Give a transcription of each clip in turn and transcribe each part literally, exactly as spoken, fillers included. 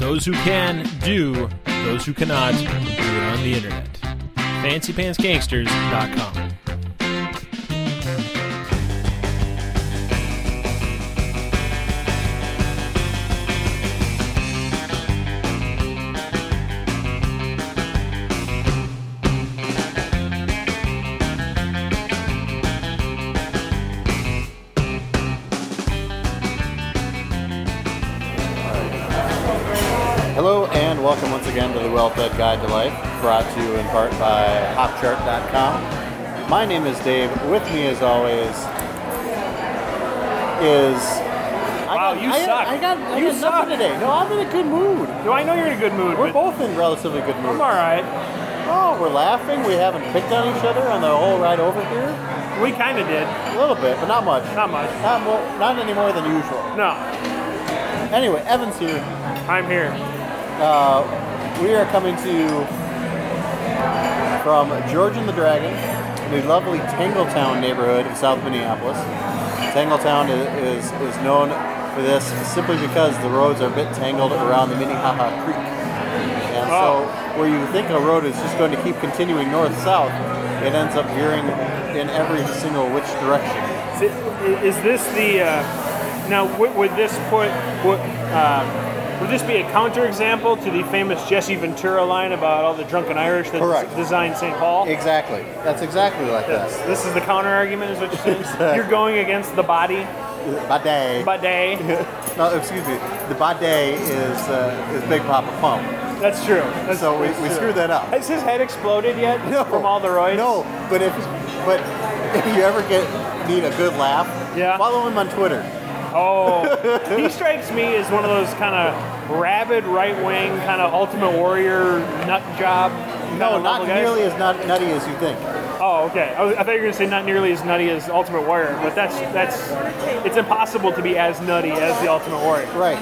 those who can do, those who cannot do it on the internet. fancy pants gangsters dot com. Hello and welcome once again to the Well-Fed Guide to Life, brought to you in part by hop chart dot com. My name is Dave. With me, as always, is... Wow, I got, you I suck. Got, I got, I You got suck. nothing today. No, I'm in a good mood. Do I know you're in a good mood? We're but both in relatively good mood. I'm all right. Oh, we're laughing. We haven't picked on each other on the whole ride over here. We kind of did. A little bit, but not much. Not much. Not, more, not any more than usual. No, Anyway, Evan's here. I'm here. Uh, we are coming to you from George and the Dragon, the lovely Tangletown neighborhood of South Minneapolis. Tangletown is, is, is known for this simply because the roads are a bit tangled around the Minnehaha Creek. And Oh. so where you think a road is just going to keep continuing north-south, it ends up veering in every single which direction. Is this the... Uh, now, would, would this put... Would, uh, would this be a counterexample to the famous Jesse Ventura line about all the drunken Irish that Correct. designed Saint Paul? Exactly. That's exactly like Yes. that. This is the counter-argument, is what you're saying? Exactly. You're going against the body. Bidet. Bidet. No, excuse me. The bidet is uh, is Big Papa Pump. That's true. That's, So we, that's we true. screwed that up. Has his head exploded yet No. from all the roids? No, but if but if you ever get need a good laugh, Yeah. follow him on Twitter. Oh, he strikes me as one of those kind of rabid, right-wing, kind of Ultimate Warrior nut job. kind No, of not level guys. nearly as nut, nutty as you think. Oh, okay. I, was, I thought you were going to say not nearly as nutty as Ultimate Warrior, but that's that's it's impossible to be as nutty as the Ultimate Warrior. Right.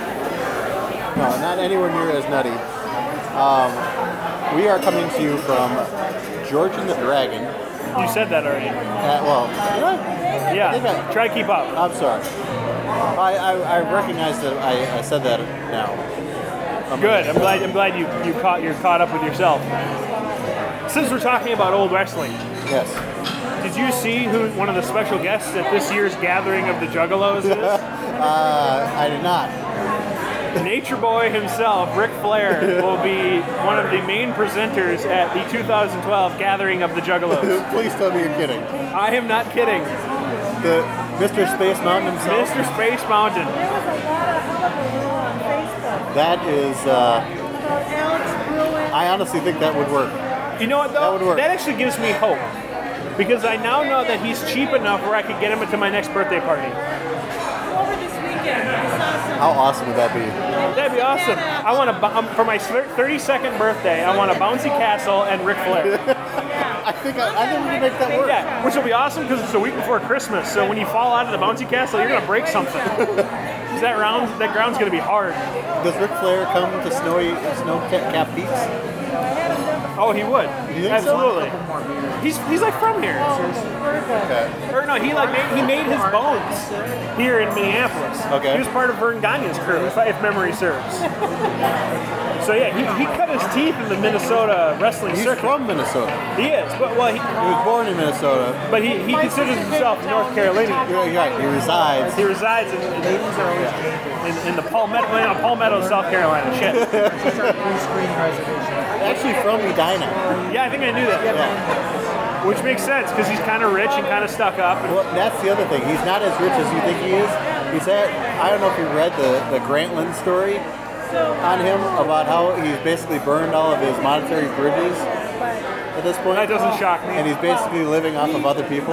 No, not anywhere near as nutty. Um, we are coming to you from George and the Dragon. You said that already. At, well, did I? Yeah. I think I- Try to keep up. I'm sorry. I, I, I recognize that I, I said that now. Um, Good. I'm glad. I'm glad you you caught you're caught up with yourself. Since we're talking about old wrestling, Yes. did you see who one of the special guests at this year's gathering of the Juggalos is? Uh, I did not. Nature Boy himself, Ric Flair, will be one of the main presenters at the two thousand twelve gathering of the Juggalos. Please tell me you're kidding. I am not kidding. The Mister Space Mountain himself. Mister Space Mountain. There was a lot of hullabaloo on Facebook That is. Uh, about Alex Bruin. I honestly think that would work. You know what though? That would work. actually gives me hope. Because I now know that he's cheap enough where I could get him to my next birthday party. Over this weekend, I saw some. How awesome would that be? That'd be awesome. I want to um, for my thirty-second birthday. I want a bouncy castle and Ric Flair. I think I, I think we can make that work. Yeah, which will be awesome because it's a week before Christmas. So when you fall out of the bouncy castle, you're gonna break something. 'Cause that round, that ground's gonna be hard. Does Ric Flair come to snowy snow-capped peaks? Oh, he would. You think so? Absolutely. He's he's like from here. Okay. Or no, he like made, he made his bones here in Minneapolis. Okay. He was part of Vern Gagne's crew, if, if memory serves. So yeah, he, he cut his teeth in the Minnesota wrestling He's circuit. from Minnesota. He is, but well, he, He was born in Minnesota. but he, he considers himself North Carolinian. You're right. He resides. He resides in, in, in, in the Palmetto, well, Palmetto, South Carolina. Shit. Actually from Edina. Yeah, I think I knew that. Yeah. Which makes sense because he's kind of rich and kind of stuck up. And Well, that's the other thing. He's not as rich as you think he is. He's had. I don't know if you read the the Grantland story on him about how he's basically burned all of his monetary bridges at this point. that doesn't shock me. And he's basically living off of other people.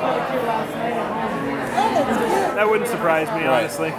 That wouldn't surprise me, Right. honestly.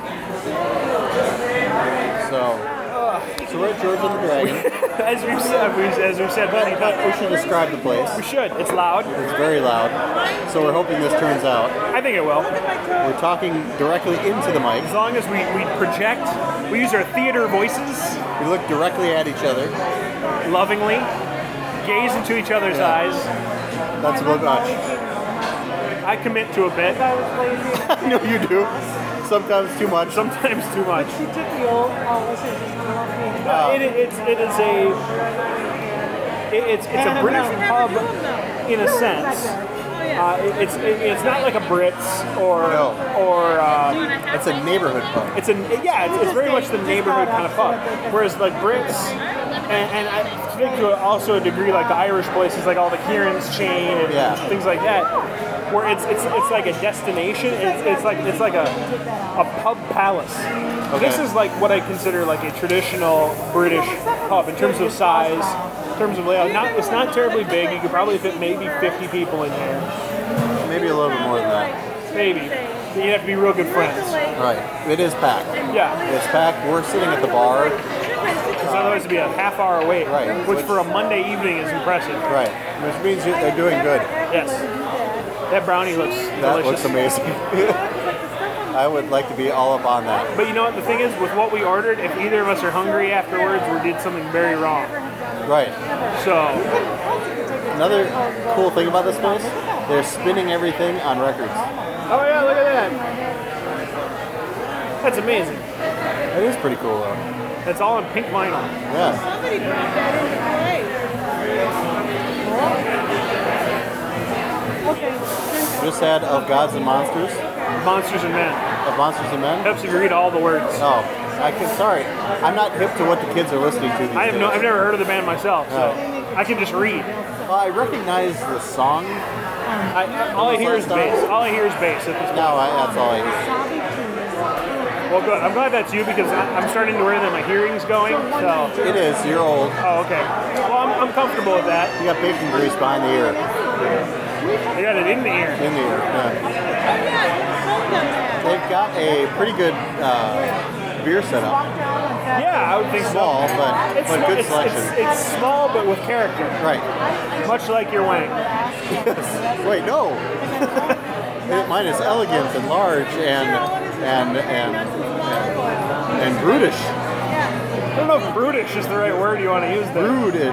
So, so we're at George and the Dragon. As we've said, we, as we've said many But we times, should describe the place. we should. It's loud. It's very loud. So we're hoping this turns out. I think it will. We're talking directly into the mic. As long as we, we project, we use our theater voices We look directly at each other. lovingly, gaze into each other's Yeah. eyes. That's about much. I commit to a bit. I know you do. Sometimes too much. sometimes too much. She took the old, oh, what's it, just walking. Uh, it, it's it is a it, it's it's a British pub in a sense. Uh, it, it's it, it's not like a Brits or No. or uh, It's a neighborhood pub. it's a yeah it's, it's very much the neighborhood kind of pub. Whereas like Brits and, and I think to also a degree like the Irish places like all the Kieran's chain and Yeah. things like that. Where it's it's it's like a destination. It's, it's like it's like a a pub palace. Okay. This is like what I consider like a traditional British pub in terms of size, in terms of layout. Not it's not terribly big. You could probably fit maybe fifty people in here, Maybe a little bit more than that. maybe. You'd have to be real good friends. Right. It is packed. Yeah, It's packed. We're sitting at the bar. because otherwise it'd be a half hour wait, Right. which for a Monday evening is impressive. Right. Which means you- they're doing good. Yes, that brownie looks That delicious. looks amazing. I would like to be all up on that. But you know what the thing is with what we ordered? If either of us are hungry afterwards, we did something very wrong. Right. So Another cool thing about this place, they're spinning everything on records. oh yeah, look at that. That's amazing. That is pretty cool though. That's all on pink vinyl. Yeah. Somebody brought that into play. Okay. Just had Of Gods and Monsters. Monsters and Men. Of Monsters and Men. Helps if you read all the words. Oh, I can. Sorry, I'm not hip to what the kids are listening to these I have days. no, I've never heard of the band myself, so Oh. I can just read. Well, I recognize the song. I, all I hear is bass. All I hear is bass at this point. No, I, that's all I hear. Well, good. I'm glad that's you because I- I'm starting to worry that my hearing's going. So, It is. You're old. oh, okay. Well, I'm, I'm comfortable with that. You got bacon grease behind the ear. I got it in the ear. In the ear. Yeah. They've got a pretty good uh, beer setup. Yeah, I would think so. Small, but It's, but small, good it's, selection. it's, it's small but with character, Right. much like your wang. Wait, no. Mine is elegant and large and and and and, and brutish. I don't know if brutish is the right word you want to use there. Brutish.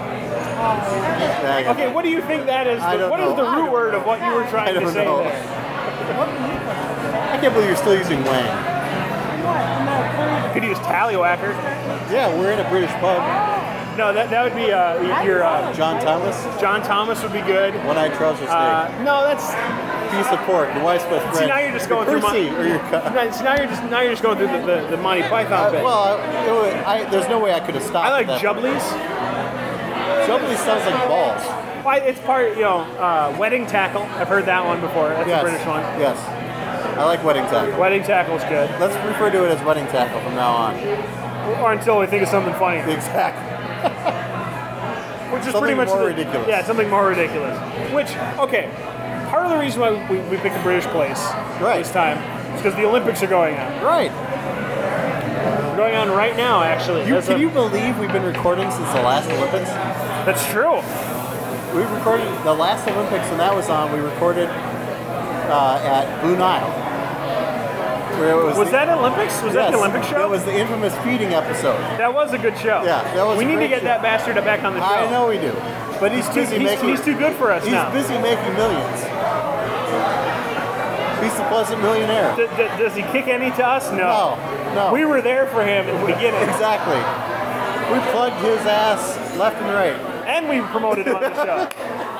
Yeah, Okay, what do you think that is? I don't What is know. the root word of what you were I trying to don't say know. there? I can't believe you're still using wang. You could use tallywhacker. Yeah, we're in a British pub. No, that, that would be uh, your uh, John Thomas, John Thomas would be good. one-eyed trouser steak, Uh, no, that's piece of pork, the wife's best friend. see now you're just going through Percy, my. or your co- No, see, now you're just now you're just going through the, the, the Monty Python bit. Well, I, it would- I, there's no way I could have stopped. I like that. jubblies. Jubbly sounds like balls. Why, it's part, you know, uh, wedding tackle. I've heard that one before. That's Yes. a British one. Yes. I like wedding tackle. Wedding tackle's good. Let's refer to it as wedding tackle from now on. Or until we think of something funny. Exactly. Which is Something pretty much more the- ridiculous. Yeah, something more ridiculous. Which, okay, part of the reason why we, we picked a British place Right. this time is because the Olympics are going on. Right. They're going on right now, actually. You, That's can a- you believe we've been recording since the last Olympics? That's true. We recorded the last Olympics, and that was on. We recorded uh, at Blue Nile. Where it was Was the, that Olympics? Was that yes, the Olympic show? That was the infamous feeding episode. That was a good show. Yeah, that was We a need to great get show. that bastard back on the show. I know we do, but he's, He's too, busy he's, making. he's too good for us he's now. busy making millions. He's the pleasant millionaire. D- d- does he kick any to us? No. No, no. We were there for him in the beginning, Exactly. We plugged his ass left and right. and we promoted him on the show.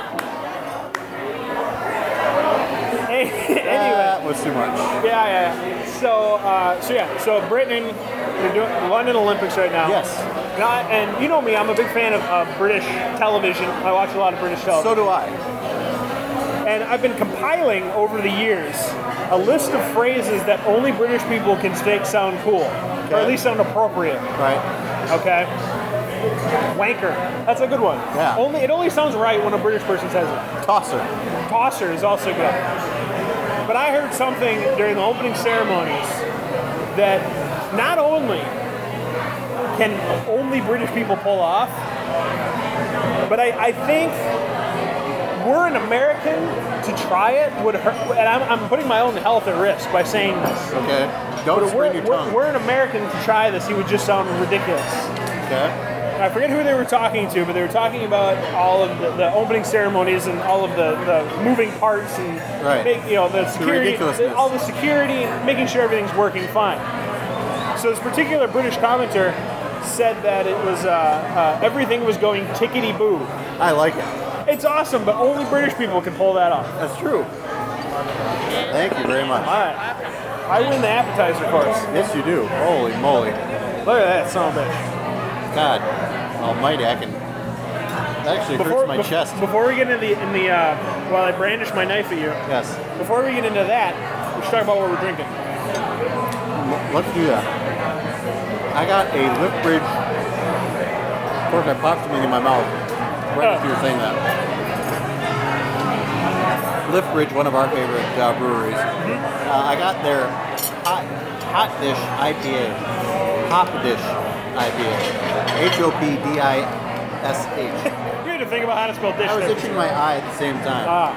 Hey, anyway. That was too much. Yeah, yeah. So, uh, so yeah. So Britain, they're doing London Olympics right now. Yes. And, I, and you know me, I'm a big fan of uh, British television. I watch a lot of British television. So do I. And I've been compiling over the years a list of phrases that only British people can make sound cool, or at least sound appropriate. Right. Okay. Wanker. That's a good one. Yeah. Only it only sounds right when a British person says it. Tosser. Tosser is also good. But I heard something during the opening ceremonies that not only can only British people pull off, but I, I think were an American to try it would hurt, and I'm, I'm putting my own health at risk by saying this. Okay. Don't But sprain were, your were, tongue. were an American to try this, he would just sound ridiculous. Okay. I forget who they were talking to, but they were talking about all of the, the opening ceremonies and all of the, the moving parts and Right. make, you know the security, ridiculousness. all the security, and making sure everything's working fine. So this particular British commenter said that it was uh, uh, everything was going tickety boo. I like it. It's awesome, but only British people can pull that off. That's true. Thank you very much. All right, I win the appetizer course. Yes, you do. Holy moly. Look at that son of a bitch. God almighty, I can... That actually hurts my bef- chest. Before we get into the, in the uh, while I brandish my knife at you, Yes. before we get into that, we should talk about what we're drinking. L- Let's do that. I got a Liftbridge... Of course, I popped something in my mouth right as you were saying that. Liftbridge, one of our favorite uh, breweries. Uh, I got their hot, hot dish I P A. Hop dish I P A. H O P D I S H. You had to think about how to spell dish. I was there. itching my eye at the same time. Ah,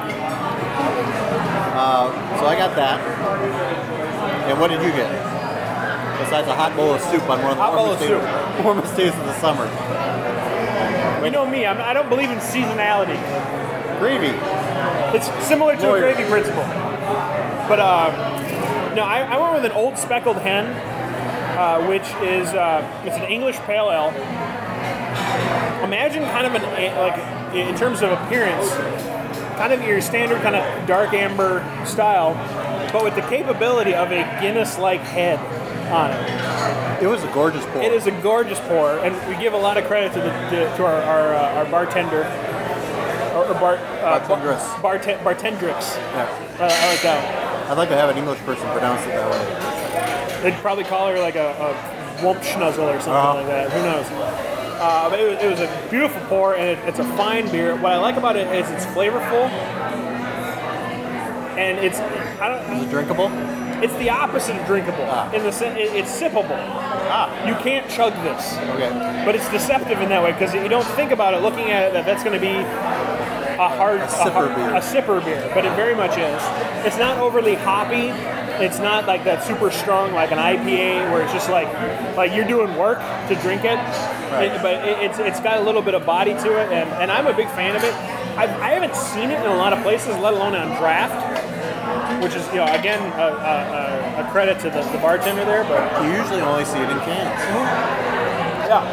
Uh, so I got that. And what did you get? Besides a hot bowl of soup on one of the Hot bowl warmest of days, soup. warmest days of the summer. you know me. I'm, I don't believe in seasonality. Gravy. It's similar to Lawyer. a gravy principle. But uh, no, I, I went with an old speckled hen, uh, which is uh, it's an English pale ale. Imagine kind of an a- like in terms of appearance, kind of your standard kind of dark amber style, but with the capability of a Guinness-like head on it. It was a gorgeous pour. It is a gorgeous pour, and we give a lot of credit to the to, to our our, uh, our bartender, or, or bar, uh, Bartendress. bar, barten- bartendrix. Yeah. Uh, I like that I'd like to have an English person pronounce it that way. one. They'd probably call her like a, a wump schnuzzle or something Uh-huh. like that. Who knows? Uh, but it was, it was a beautiful pour, and it, it's a fine beer. What I like about it is it's flavorful, and it's I don't, Is it drinkable? it's the opposite of drinkable. Ah. In the sen- it, it's sippable. Ah. You can't chug this. Okay. But it's deceptive in that way because you don't think about it looking at it that that's going to be a hard A sipper hard- beer. a sipper beer, but it very much is. It's not overly hoppy. It's not like that super strong like an I P A where it's just like like you're doing work to drink it. Right. It- but it, it's it's got a little bit of body to it, and, and I'm a big fan of it. I, I haven't seen it in a lot of places, let alone on draft, which is you know again a, a, a credit to the, the bartender there, but. You usually only see it in cans. Yeah.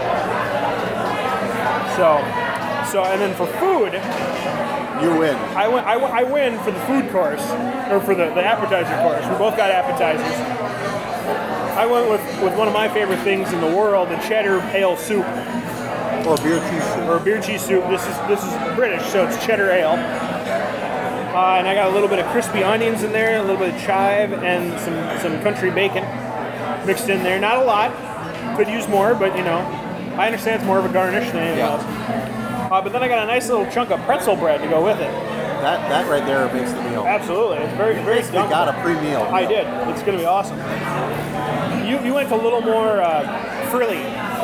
So, so and then for food, You win. I win. I, win- I win for the food course, or for the, the appetizer course. We both got appetizers. I went with, with one of my favorite things in the world, the cheddar ale soup, Or beer cheese soup. or beer cheese soup. This is this is British, so it's cheddar ale. Uh, and I got a little bit of crispy onions in there, a little bit of chive, and some, some country bacon mixed in there. Not a lot. Could use more, but you know, I understand it's more of a garnish than anything Yeah. else. Uh, but then I got a nice little chunk of pretzel bread to go with it. That that right there makes the meal. Absolutely, it's very very Basically dunkable. got a pre-meal. I did. It's going to be awesome. You you went a little more uh, frilly.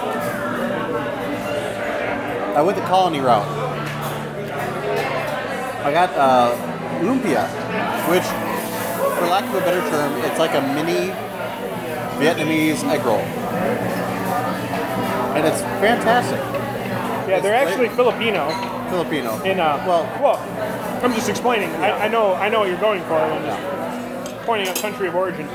I went the colony route. I got uh, lumpia, which, for lack of a better term, it's like a mini Vietnamese egg roll. And it's fantastic. Yeah, they're It's actually Filipino. Filipino. In uh, well, well, I'm just explaining. I, I know I know what you're going for. I'm just pointing out country of origin.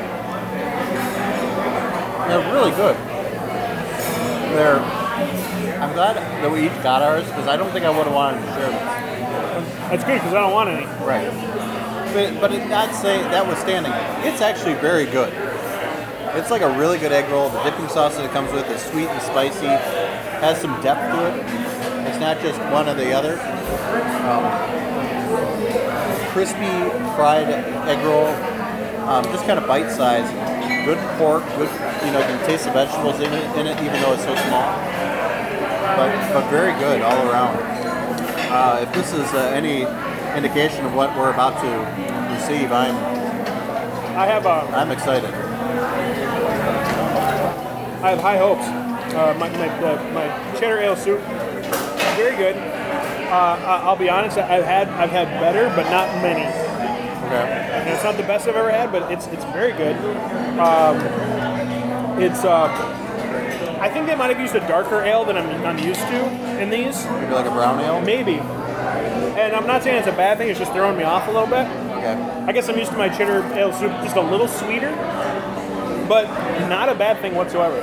they're really good. They're. I'm glad that we each got ours because I don't think I would have wanted to share them. That's good because I don't want any. Right. But, but it, not say notwithstanding, it's actually very good. It's like a really good egg roll. The dipping sauce that it comes with is sweet and spicy, has some depth to it. It's not just one or the other. Um, crispy fried egg roll, um, just kind of bite size. Good pork, good. You know, you can taste the vegetables in it, in it even though it's so small. But but very good all around. Uh, if this is uh, any indication of what we're about to receive, I'm I have uh, I'm excited. I have high hopes. Uh, my my, uh, my cheddar ale soup, very good. Uh, I- I'll be honest. I've had I've had better, but not many. Okay. And it's not the best I've ever had, but it's it's very good. Um, it's uh, I think they might have used a darker ale than I'm, I'm used to in these. Maybe like a brown ale? Maybe. And I'm not saying it's a bad thing, it's just throwing me off a little bit. Okay. I guess I'm used to my cheddar ale soup just a little sweeter, but not a bad thing whatsoever.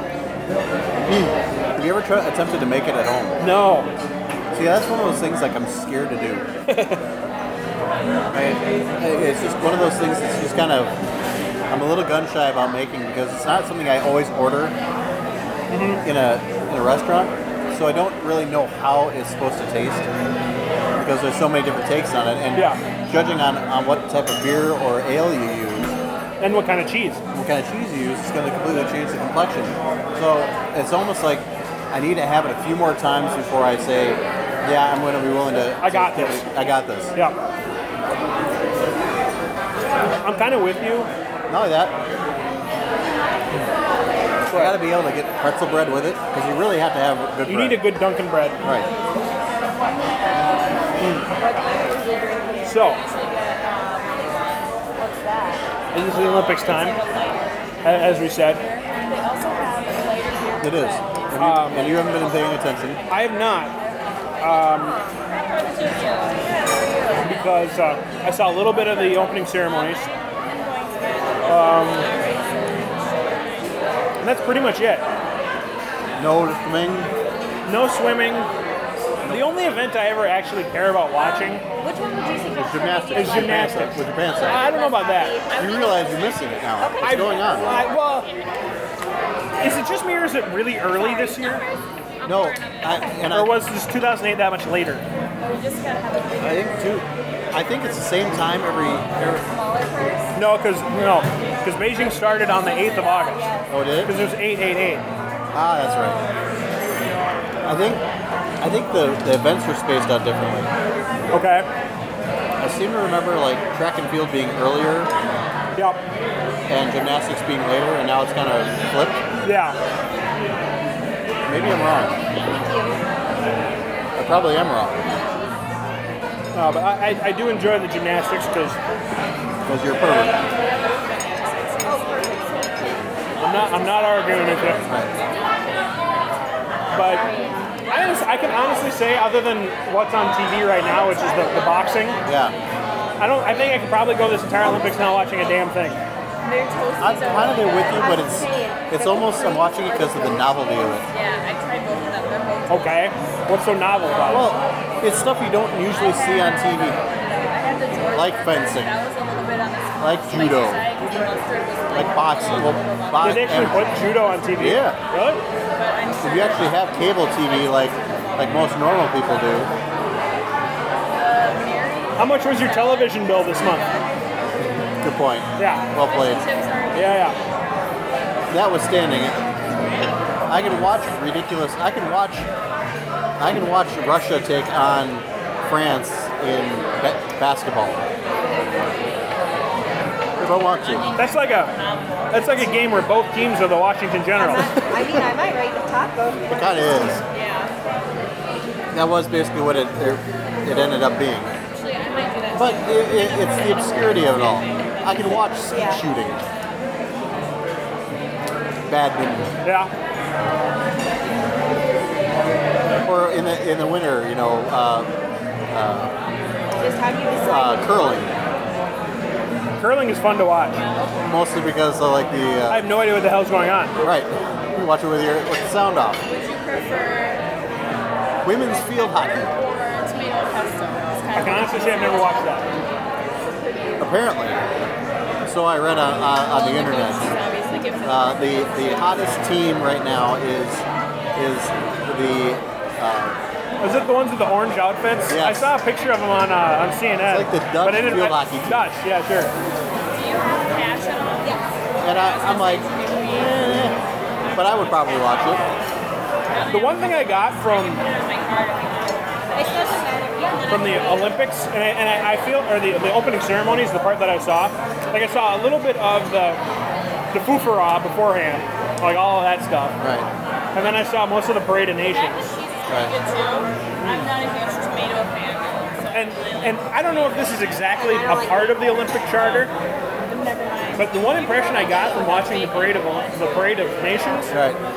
Have you ever tried, attempted to make it at home? No. See, that's one of those things like I'm scared to do. I, it's just one of those things that's just kind of, I'm a little gun shy about making because it's not something I always order Mm-hmm. in a in a restaurant, so I don't really know how it's supposed to taste because there's so many different takes on it, and Yeah. judging on, on what type of beer or ale you use, And what kind of cheese? what kind of cheese you use, it's going to completely change the complexion. So it's almost like I need to have it a few more times before I say, yeah, I'm going to be willing to. I got to- this. I got this. Yeah. I'm kind of with you. Not only that, you got to be able to get pretzel bread with it because you really have to have good You bread. need a good Dunkin' bread. Right. So, this is the Olympics time, a- as we said. It is. And you, Um, and you haven't been paying attention. I have not, um, because uh, I saw a little bit of the opening ceremonies. Um, and that's pretty much it. No swimming. No swimming. The only event I ever actually care about watching Which one would you suggest? Gymnastics. is gymnastics. With your pants on. I don't know about that. You realize you're missing it now. What's I- going on? I, well, is it just me or is it really early this year? No, I, and I, Or was this two thousand eight that much later? I think too. I think it's the same time every. every No, because no, because Beijing started on the eighth of August. oh, it is. Because there's eight eight eight. Ah, that's right. I think. I think the, the events were spaced out differently. Okay. I seem to remember like track and field being earlier Yep. and gymnastics being later, and now it's kind of flipped. Yeah. Maybe I'm wrong. I probably am wrong No, but I, I, I do enjoy the gymnastics because because you're perfect. I'm not I'm not arguing with it. Right. But I, honest- I can honestly say, other than what's on T V right now, which is the, the boxing, Yeah. I don't. I think I could probably go this entire Olympics not watching a damn thing. I'm kind of there with you, but it's it's almost I'm watching it because of the novelty of it. Yeah, I tried both of them. They're both Okay. What's so novel about it? Well, it's stuff you don't usually see on T V, I had the Jordan. like fencing, That was a little bit on the spicy like judo, side because the mustard was like boxing. Well, bo- Did they actually and put judo on T V? Yeah. Really? but I'm if you actually have cable T V like like most normal people do, How much was your television bill this month? good point. Yeah. Well played. tips are Yeah, yeah. Notwithstanding, I can watch ridiculous. I can watch. I can watch Russia take on France in ba- basketball if I want to. That's like a that's like a game where both teams are the Washington Generals. I mean, I might write the taco. It kind of is. Yeah. That was basically what it it, it ended up being. Actually, I might do that. But it, it, it's the obscurity of it all. I can watch skeet Yeah. shooting, badminton, Yeah. or in the in the winter, you know, uh, Just how do you decide? uh, curling. Curling is fun to watch. Mostly because I like the I uh, have no idea what the hell's going on. right. You watch it with your with the sound off. Would you prefer Women's field hockey. or tomato pesto? It's kind I of can honestly say I've never watched that. Apparently, so I read on, on, on the internet. obviously gives it. Uh, the the hottest team right now is is the uh, Is it the ones with the orange outfits? Yes. I saw a picture of them on uh, on C N N. It's like the Dutch but I didn't, field I- hockey team. Dutch, yeah, sure. Do you have cash at all? Yes. and I, I'm like, eh, but I would probably watch it. The one thing I got from My card if you want. It doesn't matter. Yeah. from the Olympics, and I, and I I feel, or the, the opening ceremony is the part that I saw. Like I saw a little bit of the the foofara beforehand, like all of that stuff, Right, and then I saw most of the Parade of Mac and Nations. cheese is Right. pretty good too. I'm not a huge tomato fan. So And and I don't know if this is exactly a part of the Olympic charter, never mind. but the one impression I got from watching the Parade of the Parade of Nations right.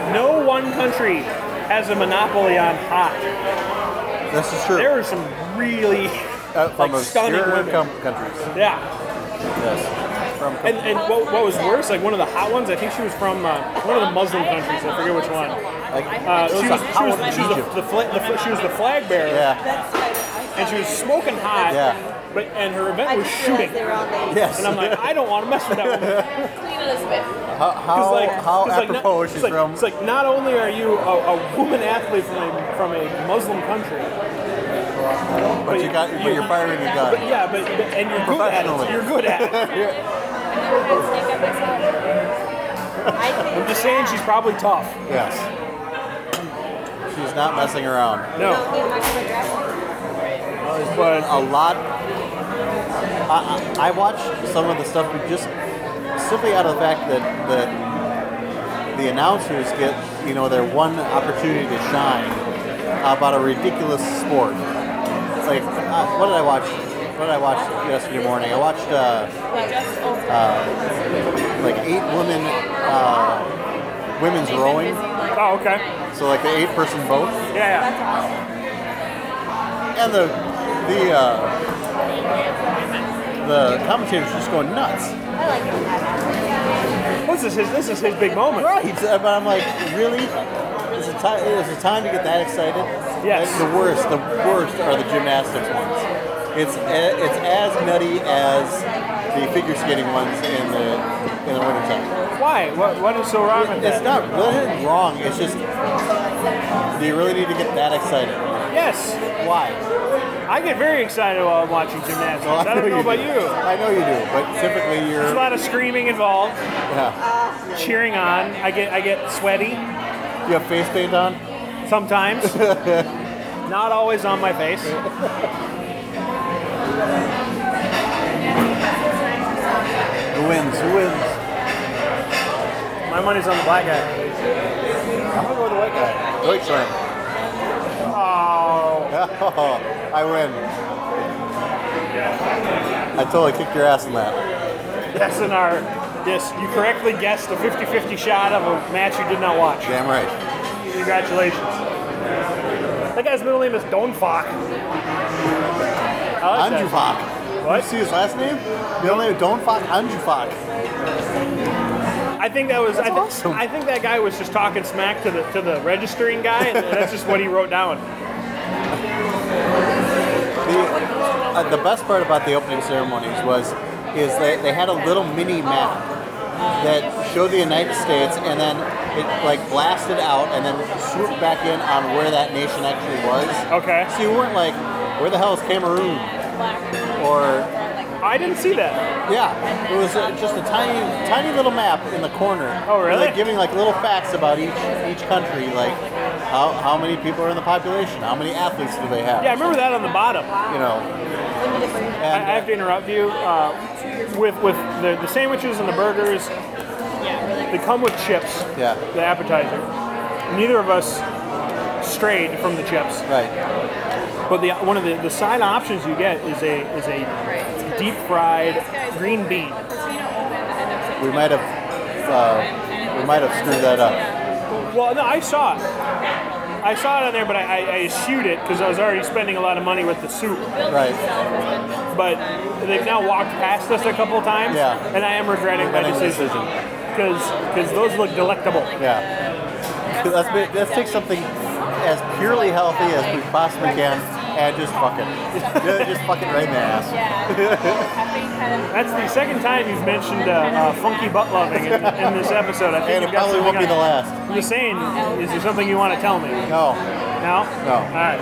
no one country has a monopoly on hot. This is true. There are some really uh, from like, stunning obscure women. com- countries. Yeah. Yes. From com- And, and what, what was worse, like one of the hot ones, I think she was from uh, one of the Muslim countries. I forget which one. like, Uh, it she was was a she hot was, one in she was, the, Egypt. the, fla- the, fla- she was the flag bearer, Yeah. and she was smoking hot. Yeah. But and her event I was just shooting, realized they were all named. Yes. and I'm like, I don't want to mess with that woman. Queen Elizabeth. how how, like, how 'cause like, apropos not, she's it's like, from. It's like not only are you a, a woman athlete from a from a Muslim country, but you got but you're firing a gun. but yeah, but, but and you're good at Professionally. it. You're good at it. I've never had snake up myself. I think I'm just saying she's probably tough. Yes. She's not messing around. No, don't need much of a dress. but A lot. I, I I watch some of the stuff we just simply out of the fact that that the announcers get you know their one opportunity to shine about a ridiculous sport. It's like uh, what did I watch? What did I watch yesterday morning? I watched uh, uh, like eight women uh, women's rowing. oh, okay, So like the eight person boat. yeah, That's yeah. awesome. And the the uh, the commentators just going nuts. I like that. This is his. This is his big moment. Right, uh, but I'm like, really? Is it time? Is it time to get that excited? Yes. And the worst, the worst are the gymnastics ones. It's a- it's as nutty as the figure skating ones in the in the wintertime. Why? What? What is so wrong with It's that? not really wrong. It's just, do you really need to get that excited? Yes, Why? I get very excited while I'm watching gymnastics. I don't know about do. you. I know you do, but typically There's a you're. lot of screaming involved, Yeah. cheering on. I get I get sweaty You have face paint on? sometimes. Not always on my face. Who wins? Who wins? My money's on the black guy. I'm gonna go with the white guy. Deutschland. Oh, I win. I totally kicked your ass in that. yes, in our yes, you correctly guessed a fifty-fifty shot of a match you did not watch. Damn right. Congratulations. That guy's middle name is Donfok. I like that. Anjufak. What? You see his last name? The only name Donfak Anjufak. I think that was. I, That's thi- awesome. I think that guy was just talking smack to the to the registering guy, and that's just what he wrote down. The, uh, the best part about the opening ceremonies was is that they had a little mini map that showed the United States, and then it like blasted out and then swooped back in on where that nation actually was. Okay. So you weren't like, where the hell is Cameroon? Or I didn't see that. yeah, it was uh, just a tiny, tiny little map in the corner. Oh, really? Like giving like little facts about each each country, like how how many people are in the population, how many athletes do they have? Yeah, I remember that on the bottom. You know, I, and I have to interrupt you. Uh, with with the, the sandwiches and the burgers, they come with chips. yeah, The appetizer. Neither of us strayed from the chips, right. but the one of the, the side options you get is a is a deep fried green bean. We might have uh, we might have screwed that up. Well, no, I saw it. I saw it on there, but I, I, I eschewed it because I was already spending a lot of money with the soup. Right. But they've now walked past us a couple times, Yeah. and I am regretting my Regretting the decision decision. because those look delectable. Yeah. Let's be, let's take something as purely healthy as we possibly can and just fuck it. Just, just fuck it right in the ass. That's the second time you've mentioned uh, uh, funky butt loving in, in this episode. I think And it you've got probably won't something be the on- last. I'm just saying, is there something you want to tell me? No. No? No. All right.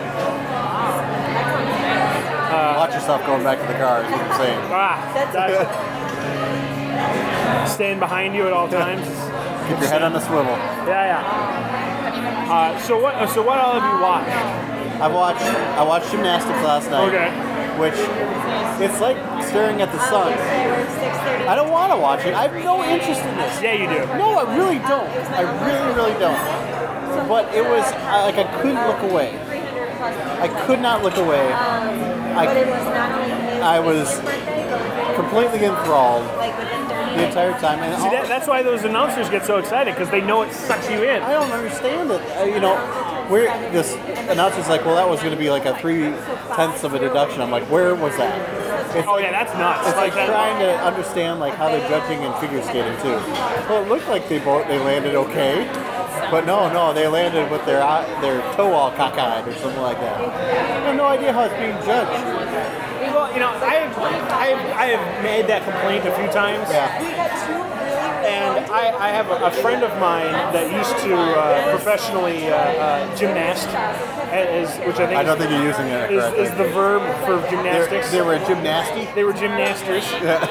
Watch yourself going back to the car, is what I'm saying. Ah, that's- staying behind you at all times. Keep your head on the swivel. Yeah, yeah. Uh, so what? So what all have you watched? I watched I watched gymnastics last night. Okay. Which it's like staring at the sun. I don't want to watch it. I have no interest in this. Yeah, you do. No, I really don't. I really, really don't. But it was I, like I couldn't look away. I could not look away. But it I was not only his I was birthday, but completely enthralled. like within thirty the entire time. And See, all- that, that's why those announcers get so excited because they know it sucks you in. I don't understand it. Uh, you know, where this announcer's like, well, that was going to be like a three tenths of a deduction. I'm like, where was that? It's Oh like, yeah, that's nuts. it's like that. trying to understand like how they're judging in figure skating too. Well, it looked like they both they landed okay, but no, no, they landed with their eye- their toe all cockeyed or something like that. I have no idea how it's being judged. Well, you know, I have, I have, I have made that complaint a few times. Yeah. And I, I have a, a friend of mine that used to uh, professionally uh, uh, gymnast, as, which I think I don't is, think you're using it is, correctly. is the verb for They- gymnastics. They were gymnasty. They were gymnasters. Yeah.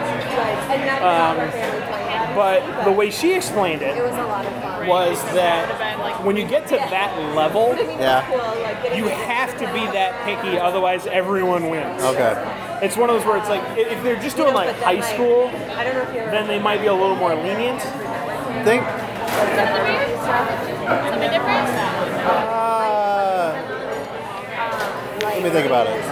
But the way she explained it It was a lot of fun. was that when you get to that level, Yeah. you have to be that picky, otherwise everyone wins. Okay. It's one of those where it's like, if if they're just doing like high school, I don't know if you're. then they might be a little more lenient. Think. Something different? Uh, let me think about it.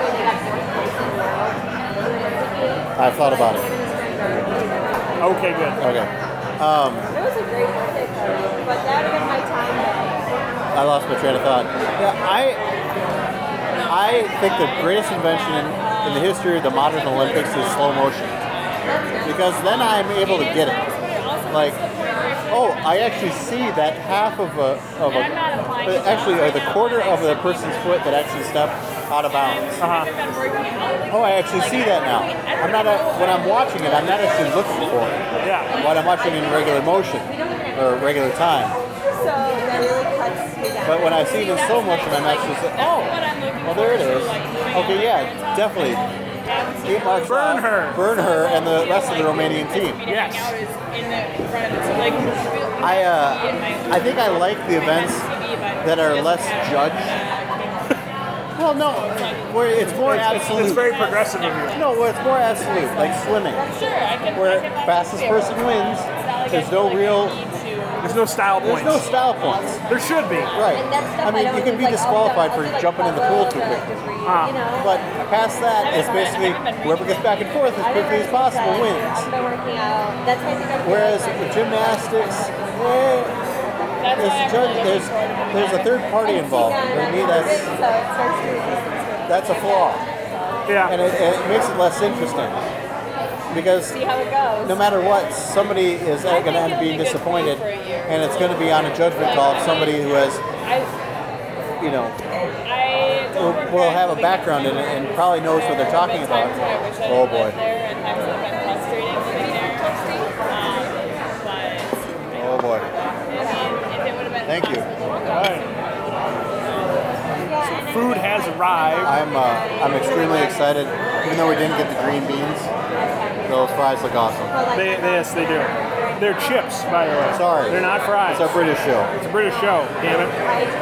I've thought about it. Okay, good. Okay. It was a great birthday party, but that would have been my time day. I lost my train of thought. Yeah, I I think the greatest invention in, in the history of the modern Olympics is slow motion. Because then I'm able to get it. Like, oh, I actually see that half of a of a but actually uh, the quarter of the person's foot that actually stepped out of bounds. Uh-huh. Oh, I actually see that now. I'm not a, when I'm watching it, I'm not actually looking for it. Yeah. When I'm watching in regular motion or regular time. So that really cuts me down. But when I see it in slow motion, I'm actually saying, oh, well, there it is. Okay, yeah, definitely. Eight marks Burn off. her. Burn her and the rest of the Romanian team. Yes. In the front of it. So like, I, uh, I think I like the events that are less judged. Well, no, where it's more It's, it's, absolute. it's very progressive of you. No, where it's more absolute, like swimming, sure, I can. where I can fastest person wins. There's no real, There's no style there's points. no style points. There should be. Right. And that stuff I mean, don't you can be like, all disqualified the- for all the, like, jumping in the pool too puzzles quickly. that Ah. You know. But past that, it's basically whoever gets back and forth as quickly as possible wins. I've been working out. That's why I think I'm Whereas with gymnastics, eh, That's there's, why I'm judge, really there's, there's a third party involved. For me, that's So it starts to resist. that's a flaw, Yeah. and it, it makes it less interesting because See how it goes. no matter what, somebody is going to end up being disappointed, and it's going to be on a judgment call of somebody who has, you know, I will, don't will have a background in it and probably knows what they're talking about. Oh boy. There and times that have been frustrating living there. Um, but Oh boy. I mean, if it would have been Thank you. All right. Food has arrived. I'm uh, I'm extremely excited, even though we didn't get the green beans. Those fries look awesome. They, they, yes, they do. They're chips, by the way. Sorry. They're not fries. It's our British show. It's a British show, damn it.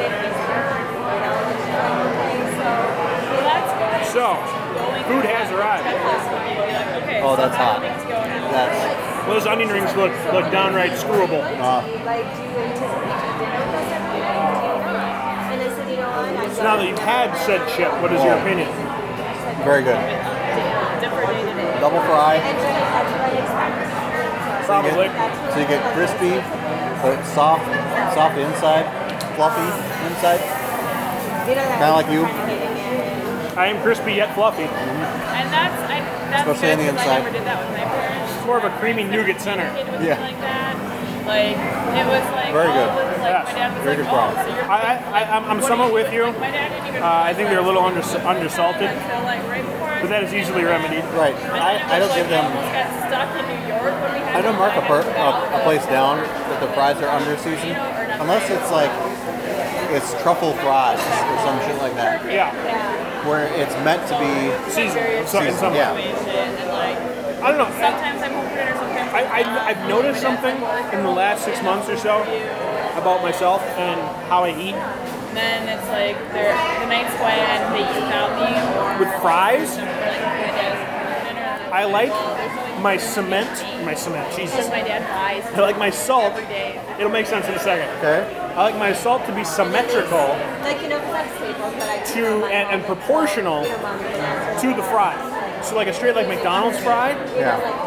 So, food has arrived. Oh, that's hot. That's Those onion rings look look downright screwable. uh, Like, do you anticipate dinner present? And I said, you know what? I So now that you've had said chip, what is your opinion? very good. Double fry. And she's like, that's what I expect. Probably. So you get crispy, but soft, soft inside, fluffy inside. You know that Kinda like you. I am crispy yet fluffy. And that's, I, that's Especially on good the 'cause inside. I never did that with my parents. It's more of a creamy nougat center. It was Yeah. like that. Like, it was like, Very all good. This, like, Yes. my dad was Very like, good oh, fry. so you're I, I, I, I'm, I'm somewhat with you. Like, my dad didn't even Uh, I think they're a little under, undersalted, until like right before I but that is easily remedied. Right. I, I don't give them. almost got stuck in New York when we had I don't mark a, to per, go. a, a place down that the fries are under seasoned, unless it's like it's truffle fries or some shit like that, Yeah, where it's meant to be. seasoned. So, in some, Yeah. And like, I don't know. sometimes I'm home for dinner, sometimes I, I, I've noticed something in the last six months or so about myself and how I eat. And then it's like they're, the nights when they eat without me or With fries, like my dad's dinner. I like my cement, my cement, Because Jesus. my dad fries I like my salt. every day. It'll make sense in a second. Okay. I like my salt to be symmetrical Like, you know, because that's staples, but I to and, and proportional to the fry. So like a straight like McDonald's fry, Yeah.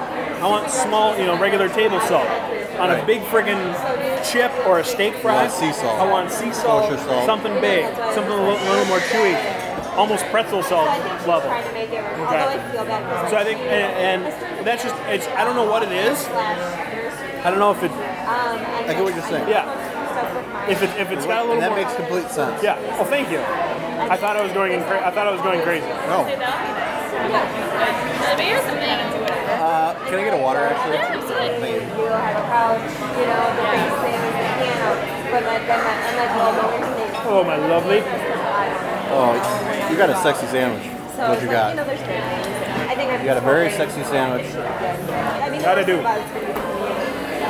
I want small, you know, regular table salt. On a Right. big friggin' chip or a steak fry, want sea salt. I want sea salt, Kosher salt. something big, something a little, little more chewy, almost pretzel salt level. Trying to make it work. Although I feel bad because So I think, and, and that's just, it's, I don't know what it is. I don't know if it, Um, I get what you're saying. yeah, if it if it's got a And little that more, makes complete sense. yeah. Well, thank you. I thought I was going, in cra- I thought I was going crazy. No. Say that. But here's the thing. Uh, can I get a water actually? Yeah, absolutely. Thank you. you have a couch, you know, the big thing and the piano. But my, then my, I'm like, well, no one's name. Oh, my lovely. Oh, you got a sexy sandwich. So What it's you like, got? you know, there's great things. I think I'm You got a very hoping- sexy sandwich. I mean, Gotta do. about it's gonna be convenient.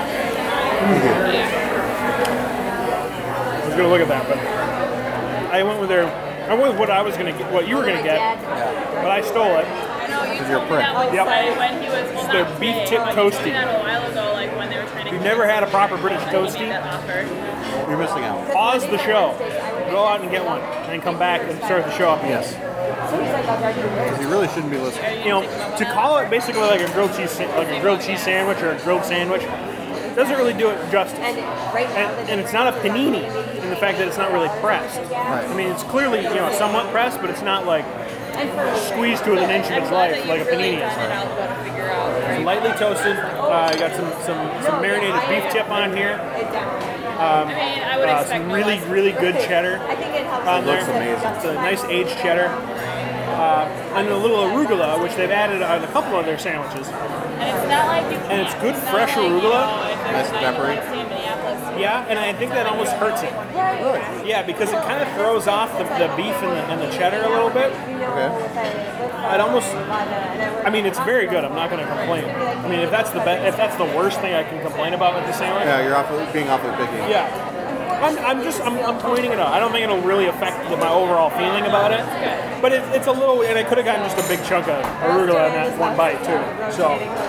I was gonna look at that, but I went with their, I went with what I was gonna get, what you were gonna My get, dad- Yeah. but I stole it. I know you Because you're a told me prick. that was Yep. like when he was well, Their not beef today, tip but he told me toasty. that a while ago, like when they were trying to. If you've never had a proper British He made toasty, that offer. You're missing out. pause the show, go out and get one, and come back and start the show up again. Yes. So he's like, I'll drive you to Because you really shouldn't be listening. You know, to call it basically like a grilled cheese, sa- like a grilled cheese sandwich or a grilled sandwich, doesn't really do it justice. And right now, And, and it's not a panini in the fact that it's not really pressed. Right. I mean, it's clearly, you know, somewhat pressed, but it's not like and for squeezed to within an inch of I'm its glad life that like a you've really panini is. done it out about to figure out. Right? Lightly toasted. Uh, you got some some some marinated beef tip on here. it definitely. I mean, I would Uh, expect some more really less. really good cheddar I think it helps. on there. looks amazing. It's a nice aged cheddar. Uh, and a little arugula, which they've added on a couple of their sandwiches. And it's not like you And it's can't. good not fresh like, you arugula. know, if Nice there's not peppery. like, say, in Minneapolis. Yeah, and I think that almost hurts it. Really? Yeah, because it kind of throws off the, the beef and the, and the cheddar a little bit. You know, Okay. with a- with a- I'd almost- and I work I mean, it's very good. I'm not going to complain. I mean, if that's the be- if that's the worst thing I can complain about with the sandwich, Yeah, you're awfully, being awfully picky. yeah. I'm, I'm just I'm, I'm pointing it out. I don't think it'll really affect the, my overall feeling about it, but it, it's a little. And I could have gotten just a big chunk of arugula in that one bite too. So,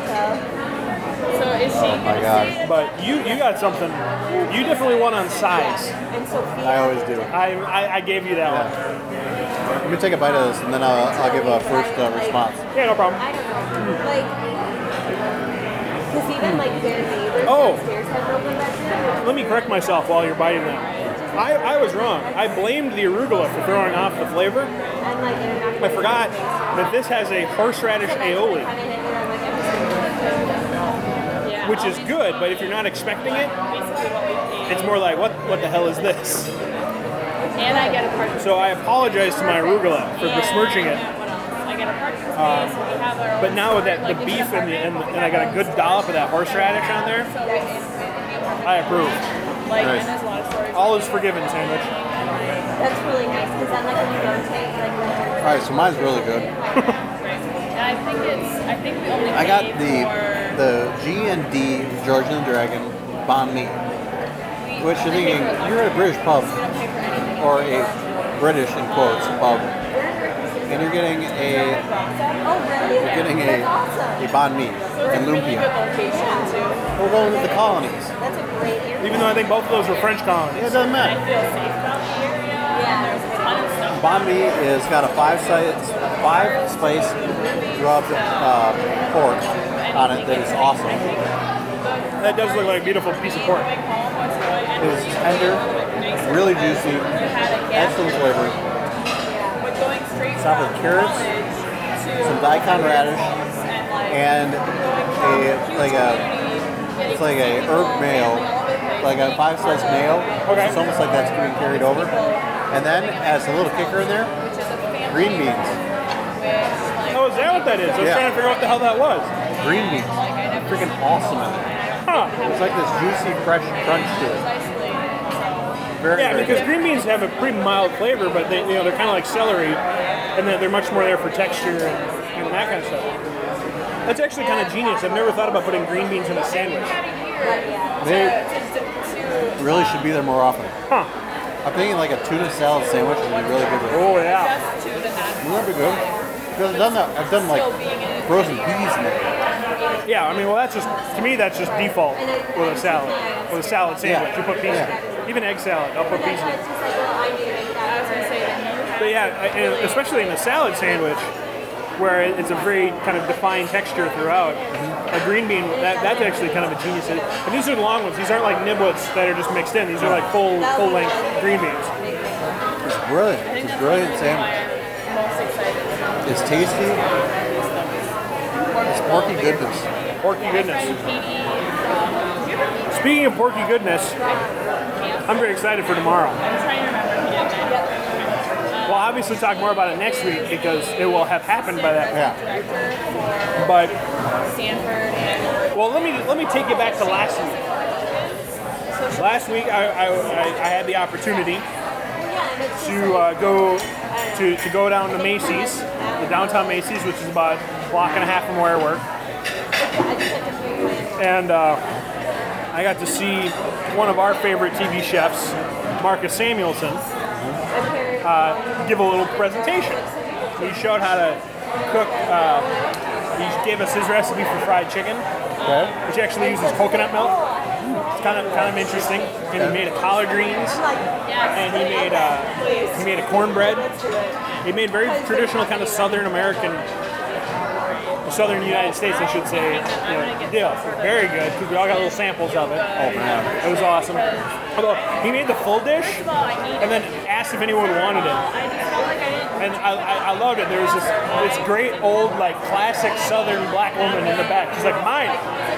So is she Oh my gonna God. say it? but you you got something. You definitely won on size. And Sophia. I always do. I I, I gave you that one. Let me take a bite of this, and then I'll, I'll give a first uh, response. Yeah, no problem. I don't know. Like, because even like their neighbors Oh. downstairs have an open bedroom. Let me correct myself while you're biting that. I, I was wrong. I blamed the arugula for throwing off the flavor. And like, and I'm not I forgot that this has a horseradish aioli, kind of hit me. I'm like, I'm just Yeah, which I'll is be- good, but if you're not expecting it, Basically what we paid. it's more like, what what the hell is this? And I get a parking So I apologize to my arugula for Yeah, besmirching I it. get what else? I get a parking space. we have our But own now with that like, the we beef have and the and, parking. and I got a good dollop of that horseradish on there, So we can, I approve. like, Nice. and there's a lot of storage. All is forgiven, sandwich. That's really nice because then like when you don't take like the All right, so mine's really good. And I think it's. I think we only. I got paid the for, the G and D George and the Dragon banh mi, which you're thinking you're at a British pub We don't pay for anything. or a British in quotes pub, and you're getting a oh really? you're getting a That's awesome. a banh mi So it's a and really good lumpia. location too. We're going to the colonies. That's a great area. Even though I think both of those were French Yeah, colonies. it doesn't I matter. feel safe about the area. Yeah. And there's a ton of stuff. Banh mi is got a five size, five spice rubbed uh, pork on it that is awesome. That does look like a beautiful piece of pork. Going home was really It is tender, really juicy, had a gap excellent flavor. with going straight Top from with carrots, college to some daikon radish, and like and a like a it's like a herb mayo, like a five slice mayo. Okay. It's almost like that's being carried over. And then as a little kicker in there, green beans. Oh, is that what that is? I was Yeah. trying to figure out what the hell that was. Green beans, freaking awesome in it. Huh. It's like this juicy, fresh crunch to it. Very, Yeah, very because good. green beans have a pretty mild flavor, but they, you know, they're kind of like celery, and they're, they're much more there for texture and, and that kind of stuff. That's actually kind of genius. I've never thought about putting green beans in a sandwich. They really should be there more often. Huh. I'm thinking like a tuna salad sandwich would be really good with it. Oh yeah. just to the natural Wouldn't that be good? Because I've done that. I've done like frozen peas in it. Yeah. I mean, well, that's just to me that's just default with a salad, with a salad sandwich. Yeah. You put peas, Yeah. even egg salad. I'll put peas in. It's just like, well, I need to make that. I was gonna say that you But yeah, I- and especially in a salad sandwich, where it's a very kind of defined texture throughout. A green bean, that, that's actually kind of a genius. And these are the long ones. These aren't like niblets that are just mixed in. These are like full full length green beans. It's brilliant. I think It's a that's brilliant the reason why sandwich. I'm most excited. It's tasty. It's porky goodness. Porky My goodness. friend Katie from, did you ever meet Speaking of porky goodness, camp? I'm very excited for tomorrow. I'm trying to remember who did that. We'll obviously talk more about it next week because it will have happened by that point. Yeah. Director But for Stanford and well, let me let me take you back to last week. Last week, I, I, I I had the opportunity to uh, go to, to go down to Macy's, the downtown Macy's, which is about a block and a half from where I work, and uh, I got to see one of our favorite T V chefs, Marcus Samuelson, uh, give a little presentation. He showed how to cook. Uh, he gave us his recipe for fried chicken, Okay. which actually uses coconut milk. It's kind of kind of interesting. And he made a collard greens, and he made uh, he made a cornbread. He made very traditional kind of Southern American, Southern United States, I should say. You know, deal. Very good because we all got little samples of it. Oh man. It was awesome. Although he made the full dish and then asked if anyone wanted it. And I, I, I loved it. There was this this great old like classic Southern black woman in the back. She's like, mine.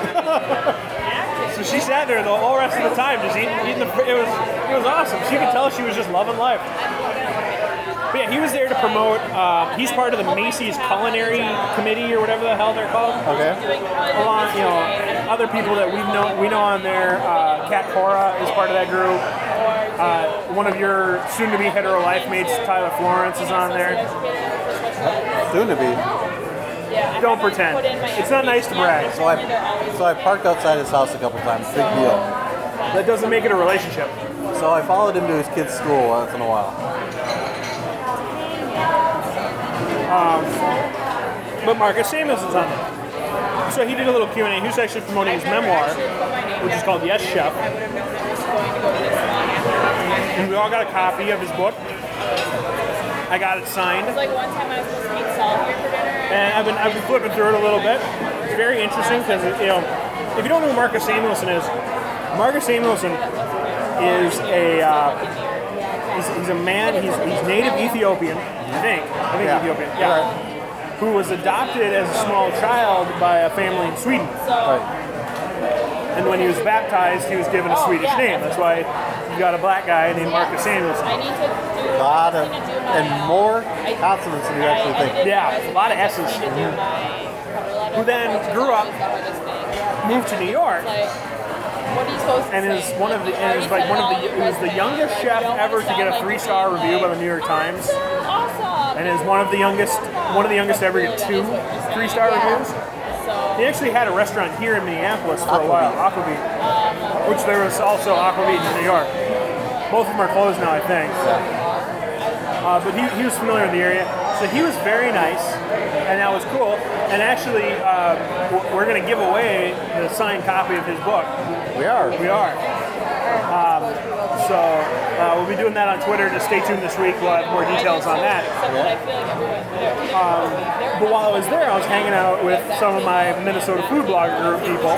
So she sat there the whole rest of the time just eating, eating the. It was it was awesome. She could tell she was just loving life. But yeah, he was there to promote. Uh, he's part of the Macy's Culinary Committee or whatever the hell they're called. Okay. Along, you know, other people that we know we know on there. Uh, Kat Cora is part of that group. Uh, one of your soon-to-be hetero life mates, Tyler Florence, is on there. Soon to be. Don't pretend. It's not nice to brag. So I so I parked outside his house a couple times. Big deal. That doesn't make it a relationship. So I followed him to his kid's school once in a while. But Marcus Samuelson's on there. So he did a little Q and A. He was actually promoting his memoir, which is called Yes Chef. And we all got a copy of his book. I got it signed. Like one time I was supposed to eat salt here for dinner. And I've been, I've been flipping through it a little bit. It's very interesting because, you know, if you don't know who Marcus Samuelson is, Marcus Samuelson is a, uh, he's, he's a man, he's, he's native Ethiopian, I think. I think Yeah. Ethiopian, yeah. Who was adopted as a small child by a family in Sweden. Right. And when he was baptized, he was given a Swedish name. That's why you got a black guy named Marcus Samuelson. I need to do A lot of I need to do my, and more consonants than you I actually think. edited Yeah, my a lot of resume. S's. I need to do my cover letter. Who then which is grew up, always the hardest thing. Moved to New York, Like, what are you supposed to and is say? one of the you and is already like said one of the all he was the resume. youngest You chef don't ever to sound get a like three you're star being review by like, the New York "Oh, Times, this is awesome. and is one of the youngest one of the youngest to ever get two three star reviews. So, He actually had a restaurant here in Minneapolis for a while, Aquabeat, which there was also Aquabeat in New York. Both of them are closed now, I think. Uh, but he, he was familiar with the area, so he was very nice, and that was cool. And actually, uh, w- we're going to give away the signed copy of his book. We are. We are. Um, so uh, we'll be doing that on Twitter. Just stay tuned this week. We'll have more details on that. except that I feel like everyone's there. But while I was there, I was hanging out with some of my Minnesota food blogger group people.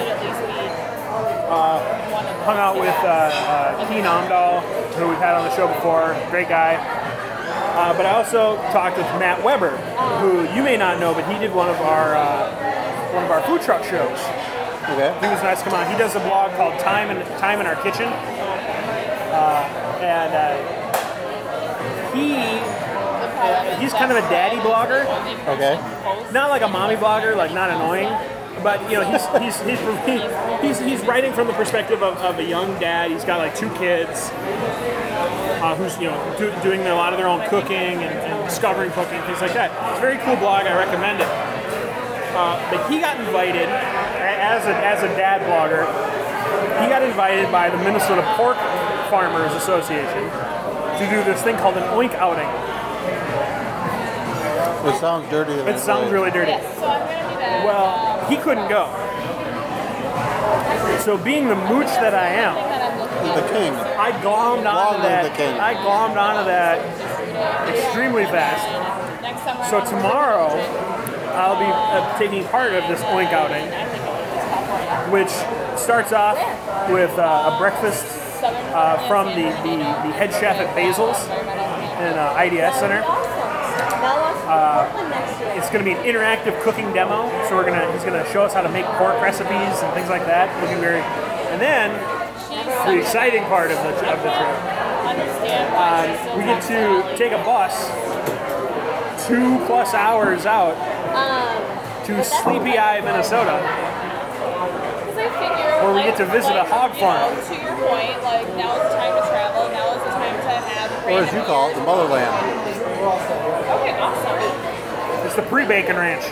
Uh, hung out with uh, uh, Keen Amdahl, who we've had on the show before. Great guy. Uh, but I also talked with Matt Weber, who you may not know, but he did one of our uh, one of our food truck shows. Okay. He was nice to come on. He does a blog called Time in Time in Our Kitchen, uh, and uh, he uh, he's kind of a daddy blogger. Okay. Not like a mommy blogger, like not annoying, but you know he's he's he's he, he's, he's writing from the perspective of, of a young dad. He's got like two kids, uh, who's you know do, doing a lot of their own cooking and, and discovering cooking, things like that. It's a very cool blog. I recommend it. Uh, but he got invited as a as a dad blogger. He got invited by the Minnesota Pork Farmers Association to do this thing called an oink outing. It sounds dirty. It sounds really dirty. Yes, so I'm going to do that. Well, he couldn't go. So being the mooch that I am, that I'm looking The king. I glommed Long onto live that. the king. I glommed onto that extremely fast. next summer. So tomorrow, I'll be uh, taking part of this Oink outing, which starts off with uh, a breakfast uh, from the, the, the head chef at Basil's in uh, I D S Center. Uh, it's going to be an interactive cooking demo, so we're gonna he's going to show us how to make pork recipes and things like that. Looking very, and then the exciting part of the of the trip, uh, we get to take a bus two plus hours out to Sleepy Eye, Minnesota. Where we get to visit a hog farm. You know, to your point, like now is the time to travel. Now is the time to have. Or as you call it, the motherland. Okay, awesome. It's the pre-bacon ranch.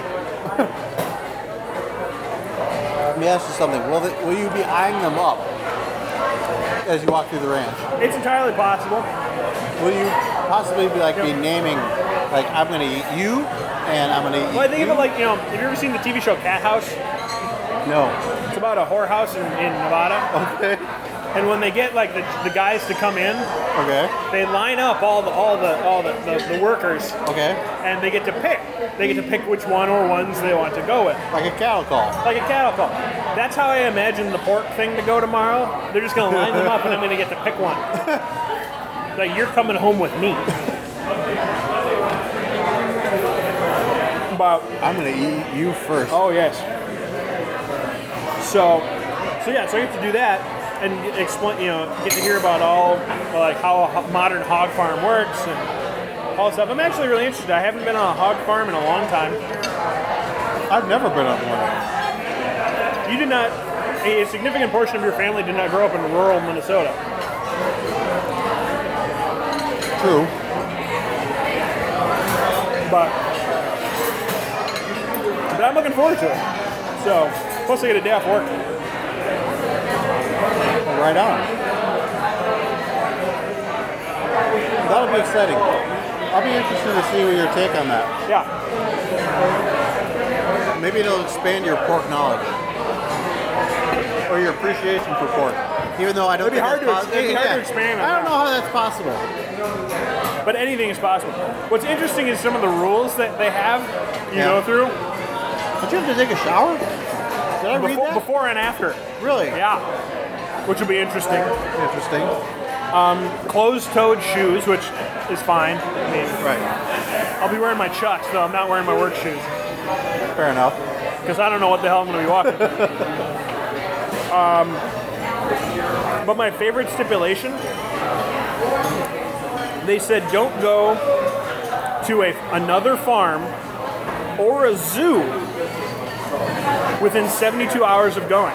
Let me ask you something. Will, they, will you be eyeing them up as you walk through the ranch? It's entirely possible. Will you possibly be like be naming, like I'm going to eat you, and I'm going to eat Well, I think you? of it like, you know, have you ever seen the T V show Cat House? No. It's about a whorehouse in, in Nevada. Okay. And when they get like the, the guys to come in, Okay. they line up all the all the all the, the, the workers, Okay. and they get to pick. They get to pick which one or ones they want to go with. Like a cattle call. Like a cattle call. That's how I imagine the pork thing to go tomorrow. They're just gonna line them up and I'm gonna get to pick one. Like, you're coming home with me. But I'm going to eat you first. oh yes. So so yeah, so I get to do that and get- explain, you know, get to hear about all like how a ho- modern hog farm works and all that stuff. I'm actually really interested. I haven't been on a hog farm in a long time. I've never been on one. You did not. A significant portion of your family did not grow up in rural Minnesota. True. But, but I'm looking forward to it. So, plus I get a day off work. Right on. That'll be exciting. I'll be interested to see what your take on that. Yeah. Maybe it'll expand your pork knowledge. Or your appreciation for pork. Even though I don't It'd be think hard that's to- pos- it'd be hard to Yeah. expand on I don't that. know how that's possible. But anything is possible. What's interesting is some of the rules that they have you Yeah. go through Don't you have to take a shower? Did I read before, that? before and after. Really? Yeah. Which will be interesting. Interesting. Closed-toed shoes, which is fine. I mean, Right. I'll be wearing my chucks, though I'm not wearing my work shoes. Fair enough. Because I don't know what the hell I'm going to be walking. um, but my favorite stipulation, they said don't go to a, another farm or a zoo within seventy-two hours of going.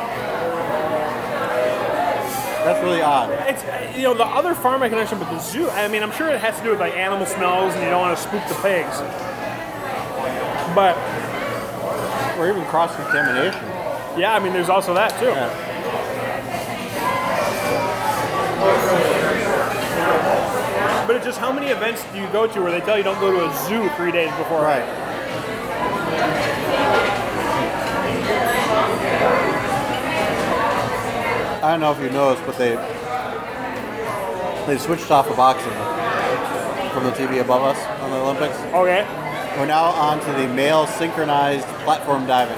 That's really odd. It's, you know, the other farm I can understand, but the zoo, I mean, I'm sure it has to do with like animal smells and you don't want to spook the pigs. But Or even cross-contamination. yeah, I mean, there's also that too. Yeah. But it's just how many events do you go to where they tell you don't go to a zoo three days before? Right. I don't know if you noticed, but they they switched off the boxing from the T V above us on the Olympics. Okay. We're now on to the male synchronized platform diving.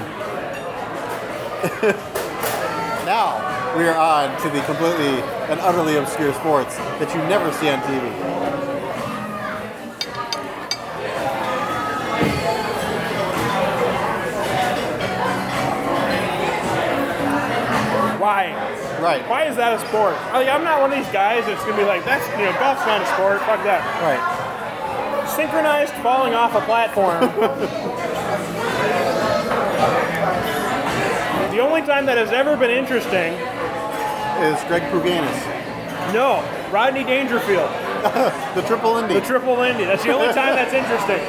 Now we are on to the completely and utterly obscure sports that you never see on T V. Why? Right, Why is that a sport? Like, I'm not one of these guys that's gonna be like, that's, you know, golf's not a sport. Fuck that. right. Synchronized falling off a platform. The only time that has ever been interesting, Is Greg Pruganis. no, Rodney Dangerfield, The triple Indy. the triple Indy. That's the only time that's interesting.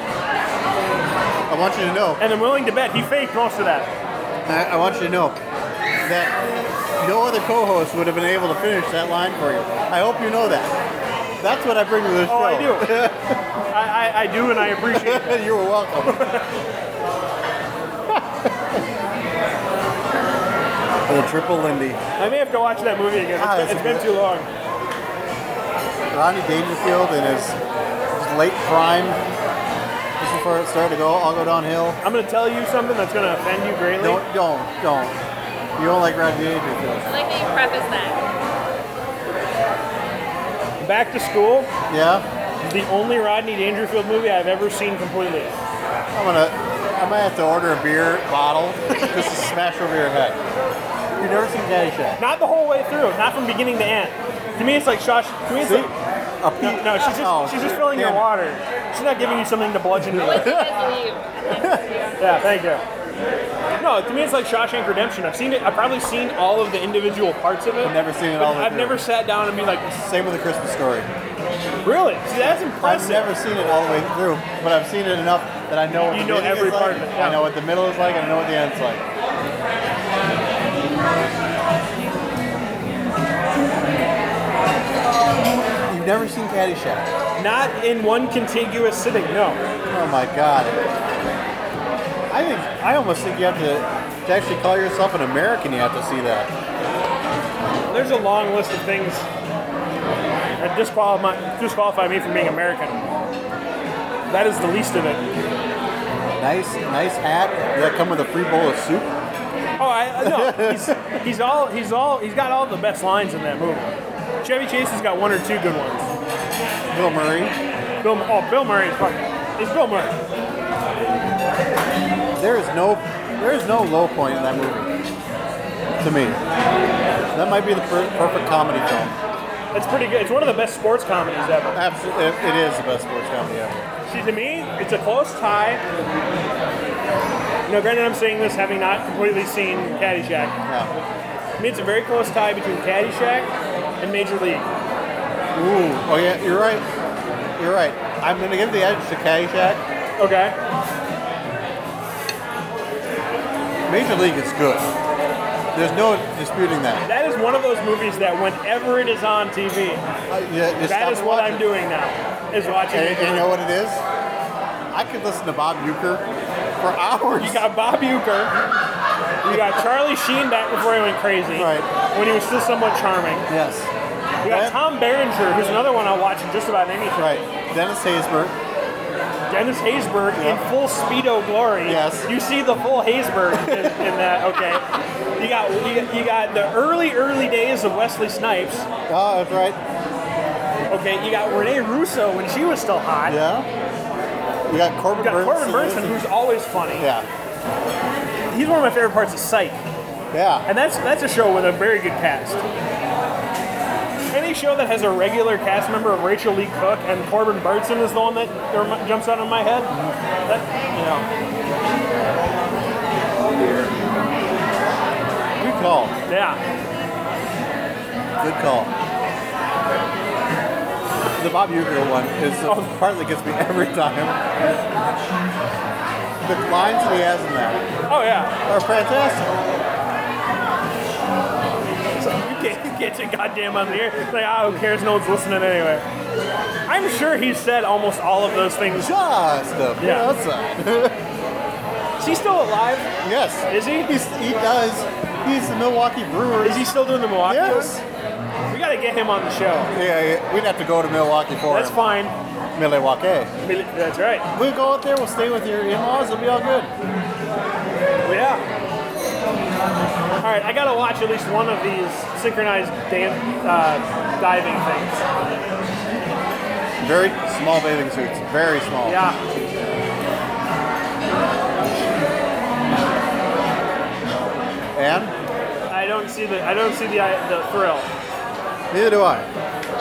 I want you to know, And I'm willing to bet he faked most of that. I, I want you to know that no other co-host would have been able to finish that line for you. I hope you know that. That's what I bring to this Oh, show. I do. I, I, I do, and I appreciate it. You were welcome. The triple Lindy. I may have to watch that movie again. Ah, It's, that's been- it's been too long. Rodney Dangerfield in his, his late prime. This is where it started to go. I'll go downhill. I'm going to tell you something that's going to offend you greatly. Don't, don't, don't. You don't like Rodney Dangerfield. I like that you preface that. Back to School Yeah. is the only Rodney Dangerfield movie I've ever seen completely. I'm gonna, I might have to order a beer bottle just to smash over your head. You've never seen Caddyshack? Not the whole way through, not from beginning to end. To me, it's like Shawsh. To me, it's See? like A pe- no, she's just Oh, she's just filling your damn it. water. She's not giving you something to bludgeon you Let with. you guys leave. Yeah, thank you. No, to me it's like Shawshank Redemption. I've seen it. I've probably seen all of the individual parts of it. I've never seen it but all the way I've through. never sat down and be like, Same with A Christmas Story. really? See, that's I've impressive. never seen it all the way through, but I've seen it enough that I know what You the know beginning every is part like, of it, yeah. I know what the middle is like, and I know what the end's like. You've never seen Caddyshack? Not in one contiguous sitting. No. Oh my god. I think I almost think you have to to actually call yourself an American. You have to see that. There's a long list of things that disqualify disqualify me from being American. That is the least of it. Nice, nice hat. Does that come with a free bowl of soup? Oh, I no. He's he's all he's all he's got all the best lines in that movie. Chevy Chase has got one or two good ones. Bill Murray. Bill, oh, Bill Murray is fucking. It's Bill Murray. There is no, there is no low point in that movie. To me, that might be the per- perfect comedy film. It's pretty good. It's one of the best sports comedies ever. Absolutely, it, it is the best sports comedy ever. See, to me, it's a close tie. You know, granted, I'm saying this having not completely seen Caddyshack. Yeah. To me, it's a very close tie between Caddyshack and Major League. Ooh. Oh yeah, you're right. You're right. I'm gonna give the edge to Caddyshack. Okay. Major League is good. There's no disputing that. That is one of those movies that whenever it is on T V, Uh, yeah, just that stop is what watching. I'm doing now, is watching And, Major and you League. know what it is? I could listen to Bob Euchre for hours. You got Bob Euchre. You got Charlie Sheen back before he went crazy. Right. When he was still somewhat charming. Yes. You got Yeah. Tom Berenger, who's another one I'll watch in just about anything. Right. Dennis Haysbert. Dennis Haysbert Yeah. in full speedo glory. Yes. You see the full Haysbert in, in that. Okay. You got, you got you got the early early days of Wesley Snipes. Oh, that's right. Okay. You got Renee Russo when she was still hot. Yeah. You got Corbin You got Corbin Burnson. Burnson, who's always funny. Yeah. He's one of my favorite parts of Psych, Yeah. and that's that's a show with a very good cast. Any show that has a regular cast member of Rachel Lee Cook and Corbin Burnson is the one that rem- jumps out of my head. That, you know, Good call. yeah. Good call. The Bob Euchre one is the part that gets me every time. The lines that he has in that Oh yeah. are fantastic. So you can't you can't say goddamn on the air. Like, ah, who cares? No one's listening anyway. I'm sure he said almost all of those things. Just a bit Yeah. outside. Is he still alive? Yes. Is he? He's, he does. He's the Milwaukee Brewers. Is he still doing the Milwaukee? Yes. one? We got to get him on the show. Yeah, yeah, we'd have to go to Milwaukee for That's him. fine. Milwaukee. That's right. We'll go out there. We'll stay with your in-laws. It'll be all good. Yeah. All right, I gotta watch at least one of these synchronized dan- uh, diving things. Very small bathing suits. Very small. Yeah. And I don't see the I don't see the the thrill. neither do I.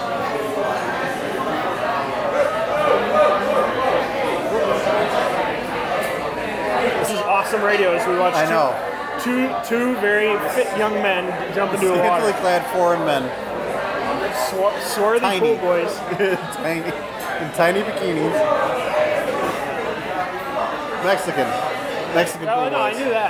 This is awesome radio as we watch I two, know. two two very fit young men jump into the Scantily water. clad foreign men. Swar- swarthy Tiny. pool boys. tiny, in tiny bikinis. Mexican. Mexican Oh pool no, I boys. knew that.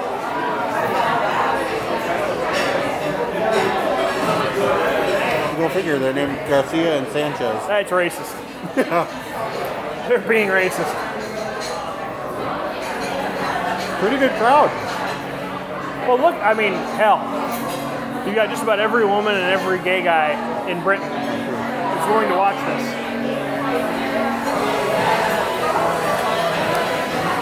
Go figure, they're named Garcia and Sanchez. That's racist. They're being racist. Pretty good crowd. Well, look, I mean, hell, you got just about every woman and every gay guy in Britain that's willing to watch this.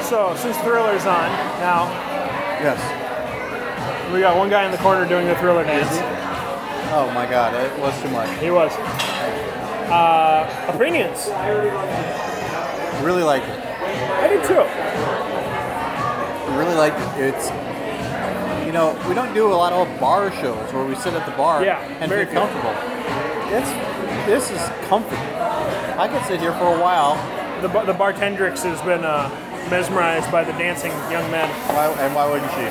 So since Thriller's on now, Yes. we got one guy in the corner doing the Thriller dance. Oh my God, it was too much. He was. Uh, opinions. Really like it. I did too. Really like it. It's, you know, we don't do a lot of bar shows where we sit at the bar Yeah, and very be few. comfortable. It's, this is comfy. I could sit here for a while. The, bar- the bartendrix has been uh, mesmerized by the dancing young men. Why, and why wouldn't she?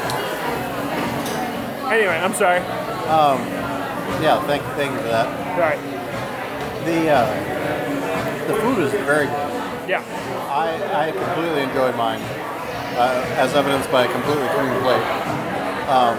Anyway, I'm sorry. Yeah, thank, thank you for that. All right. The uh, the food is very good. Yeah. I, I completely enjoyed mine, uh, as evidenced by a completely clean plate. Um,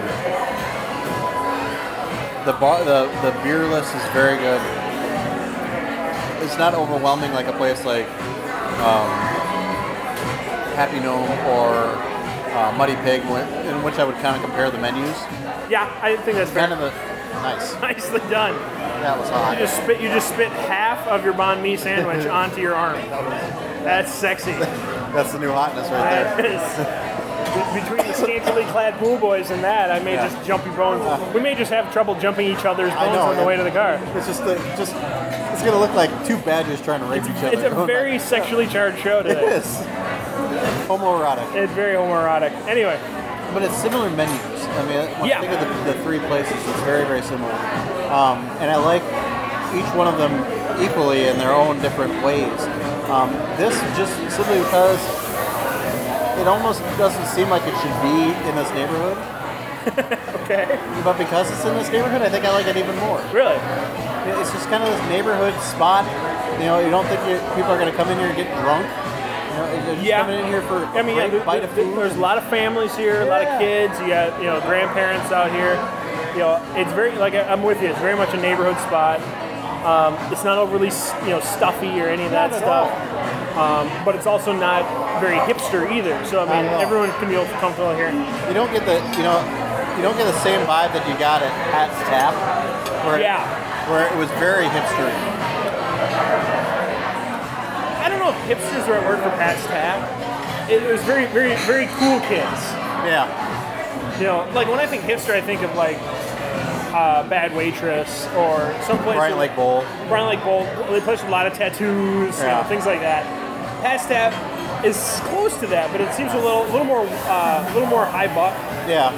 the bar, the the beer list is very good. It's not overwhelming like a place like um, Happy Gnome or uh, Muddy Pig, in which I would kind of compare the menus. Yeah, I think that's very Kind of a nice. nicely done. That was hot. You just spit. You just spit half of your banh mi sandwich onto your arm. That's sexy. That's the new hotness right there. That is. Be- Between the scantily clad pool boys and that, I may Yeah. just jump your bones. We may just have trouble jumping each other's I bones know, on the yeah. way to the car. It's just the, just it's gonna look like two badgers trying to rape each other. It's a Going very back- sexually charged show It today. is homoerotic, It's very homoerotic. Anyway, but it's similar menus. I mean, when Yeah. I think of the, the three places, it's very very similar, um, and I like each one of them equally in their own different ways. Um, this just simply because it almost doesn't seem like it should be in this neighborhood, okay. but because it's in this neighborhood, I think I like it even more. Really? It's just kind of this neighborhood spot. You know, you don't think you, people are going to come in here and get drunk. You know, they're just Yeah. coming in here for a I mean, yeah, great there- bite of there- food. there's a lot of families here, a lot of Yeah. kids. You got, you know, grandparents out here. You know, it's very, like, I'm with you. It's very much a neighborhood spot. Um, it's not overly, you know, stuffy or any of that Not at stuff. Um, but it's also not very hipster either. So I Not mean, at all. everyone can feel comfortable here. You don't get the, you know, you don't get the same vibe that you got at Pat's Tap, where Yeah. where it was very hipster. I don't know if hipsters are the right word for Pat's Tap. It was very, very, very cool kids. Yeah, You know, like when I think hipster, I think of like uh, Bad Waitress or someplace. Bryant Lake Bowl. Bryant Lake Bowl. They place with a lot of tattoos, you know, Yeah. things like that. Pat's Tap is close to that, but it seems a little, little more, uh, a little more high buck. Yeah.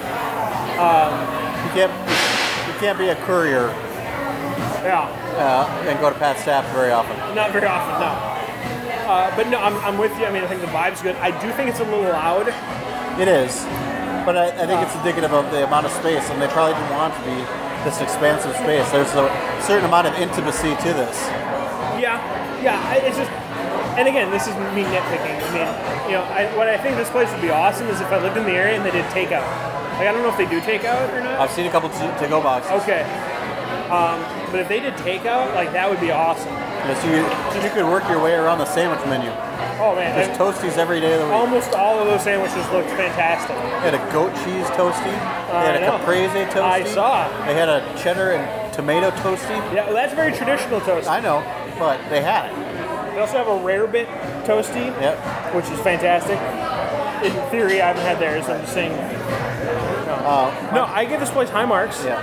you can't you can't be a courier Yeah, uh, and go to Pat's Tap very often. not very often, no. Uh, but no, I'm, I'm with you. I mean, I think the vibe's good. I do think it's a little loud. It is, but I, I think it's indicative of the amount of space, and they probably didn't want it to be this expansive space. There's a certain amount of intimacy to this. Yeah, yeah. I- It's just, and again, this is me nitpicking. I mean, you know, I, what I think this place would be awesome is if I lived in the area and they did takeout. Like, I don't know if they do takeout or not. I've seen a couple to- to-go boxes. Okay. Um, but if they did takeout, like that would be awesome. Yes, you, you could work your way around the sandwich menu. Oh man, There's and toasties every day of the week. almost all of those sandwiches looked fantastic. They had a goat cheese toasty. They I had a know. caprese toasty. I saw. They had a cheddar and tomato toasty. Yeah, well, that's very traditional toast. I know, but they had it. They also have a rare bit toasty, Yep. which is fantastic. In theory, I haven't had theirs. I'm just saying. No, Uh, no I give this place high marks. Yeah.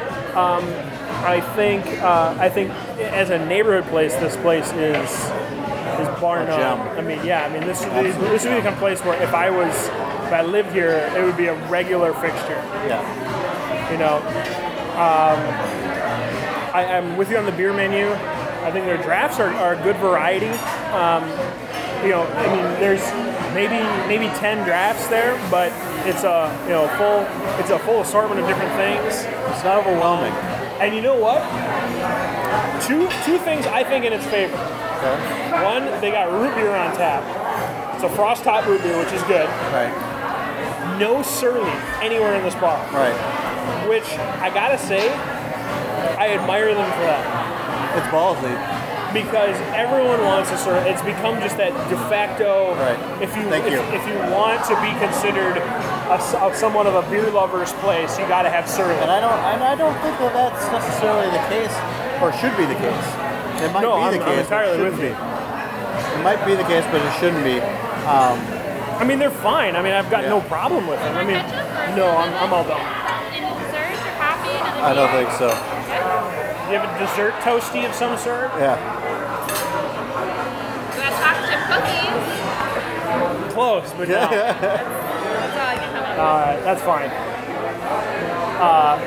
I think uh, I think as a neighborhood place, this place is is bar A none. gem. I mean, yeah, I mean this this, Absolutely this would be the kind of place where if I was if I lived here, it would be a regular fixture. Yeah. You know, um, I, I'm with you on the beer menu. I think their drafts are, are a good variety. Um, you know, I mean, there's maybe maybe ten drafts there, but it's a you know full it's a full assortment of different things. It's not overwhelming. And you know what? Two two things I think in its favor. Okay. One, they got root beer on tap. It's a frost top root beer, which is good. Right. No surly anywhere in this bar, Right. which I gotta say, I admire them for that. It's ballsy. Because everyone wants a sort of, it's become just that de facto. Right. If you Thank if, you. if you want to be considered a, s- a- somewhat of a beer lover's place, you got to have surly. And I don't and I don't think that that's necessarily the case, or should be the case. It might No, be I'm- the I'm case. but entirely it with shouldn't you. be. It might be the case, but it shouldn't be. Um, I mean, they're fine. I mean, I've got Yeah. no problem with them. I More mean, ketchup or no, I'm, lemon? I'm all done. In dessert, you're happy? Another I don't beer? think so. Do you have a dessert toasty of some sort? Yeah. We got chocolate chip cookies. Close, but no. That's all I can come up All right, that's fine. Uh,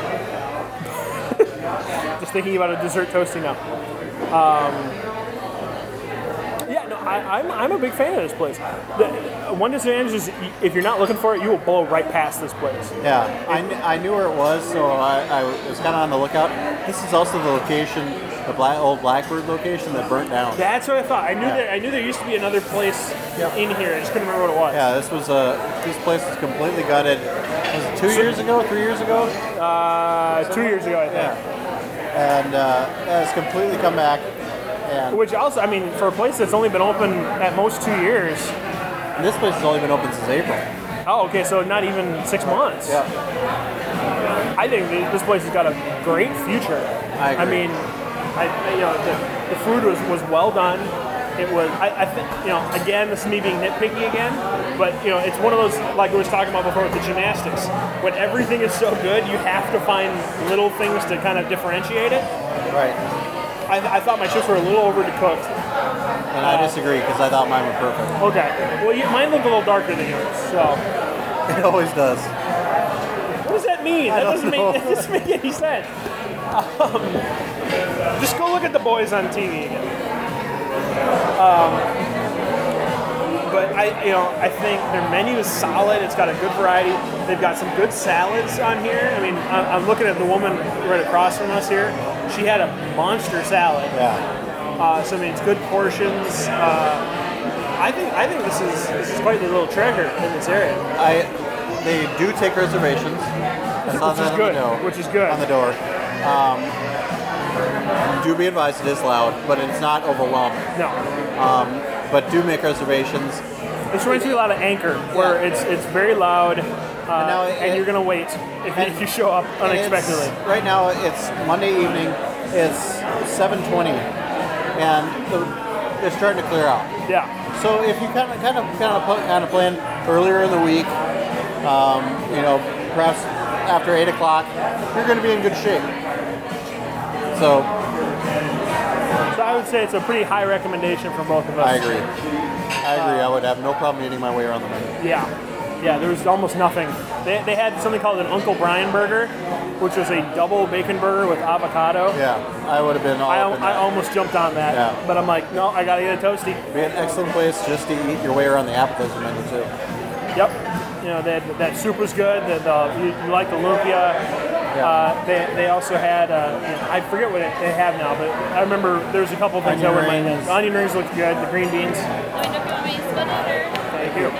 just thinking about a dessert toasty now. Um, yeah, no, I, I'm, I'm a big fan of this place. The, one disadvantage is if you're not looking for it, you will blow right past this place. Yeah, I, kn- I knew where it was, so I, I was kind of on the lookout. This is also the location, the black, old Blackbird location that burnt down. That's what I thought. I knew Yeah. that. I knew there used to be another place Yep. in here. I just couldn't remember what it was. Yeah, this was uh, this place was completely gutted. Was it two years ago, three years ago? Uh, two years ago, I think. Yeah. And uh, yeah, it's completely come back. And Which also, I mean, for a place that's only been open at most two years. this place has only been open since April. Oh, okay, so not even six months. Yeah. I think th- this place has got a great future. I agree. mean, I, I- you know, the, the food was, was well done. It was, I, I think, you know, again, this is me being nitpicky again, but you know, it's one of those, like we was talking about before with the gymnastics. When everything is so good, you have to find little things to kind of differentiate it. Right. I, I thought my chips were a little overcooked. And I disagree because I thought mine were perfect. Okay, well, you, mine look a little darker than yours, so. It always does. What does that mean? That don't doesn't know. make, that doesn't make any sense. Um, just go look at the boys on T V again. Um, but I, you know, I think their menu is solid. It's got a good variety. They've got some good salads on here. I mean, I- I'm looking at the woman right across from us here. She had a monster salad. Yeah. Uh, so I mean, it's good portions. Uh, I think I think this is this is quite the little treasure in this area. I. They do take reservations. I saw Which that is on good, The door, which is good. On the door. Um, do be advised, it is loud, but it's not overwhelming. No, Um, but do make reservations. this reminds me a lot of Anchor, where Yeah. it's it's very loud, uh, and, now it- you're gonna wait if, and- if you show up And it's- unexpectedly. Right now, it's Monday evening. It's seven twenty, and the, it's starting to clear out. Yeah, So if you kind of kind of kind of kind of plan earlier in the week, um, you know, perhaps after eight o'clock, you're going to be in good shape. So so I would say it's a pretty high recommendation for both of us. I agree. I agree. I would have no problem eating my way around the menu. Yeah, yeah. There was almost nothing. They, they had something called an Uncle Brian burger, which was a double bacon burger with avocado. Yeah, I would have been all I, up in I that. almost jumped on that, Yeah. but I'm like, no, I gotta get a toasty. It'd be an excellent place just to eat your way around the appetizer menu too. Yep. You know, they had, that soup was good. The, the, you, you like the lumpia. Uh, they, they also had, uh, you know, I forget what they have now, but I remember there was a couple things Onion that were in my rings. head. The onion rings looked good. The green beans. I don't know if you want me to split it or. Thank you.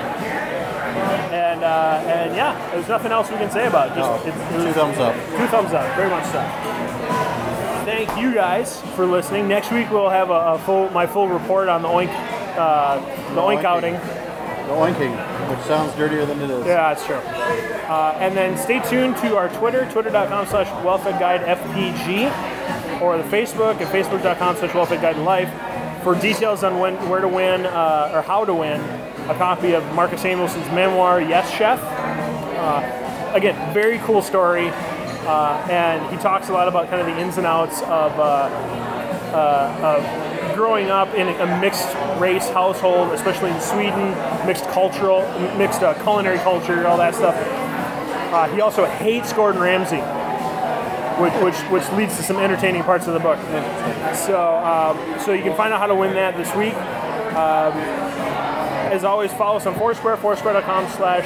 And uh, and yeah, there's nothing else we can say about it. Just No, it's, it two was- thumbs up. Two thumbs up, very much so. Thank you guys for listening. Next week we'll have a, a full my full report on the oink uh, the oink Oinking. outing. The oinking, which sounds dirtier than it is. Yeah, that's true. Uh, and then stay tuned to our Twitter, twitter.com slash wellfedguidefpg, or the Facebook at facebook.com slash wellfedguidelife for details on when, where to win uh, or how to win a copy of Marcus Samuelson's memoir, Yes Chef. Uh, again, very cool story. Uh, and he talks a lot about kind of the ins and outs of, uh, uh, of growing up in a mixed race household, especially in Sweden, mixed cultural, mixed uh, culinary culture, all that stuff. Uh, he also hates Gordon Ramsay, which, which which leads to some entertaining parts of the book. So um, so you can find out how to win that this week. Um, as always, follow us on Foursquare, foursquare.com slash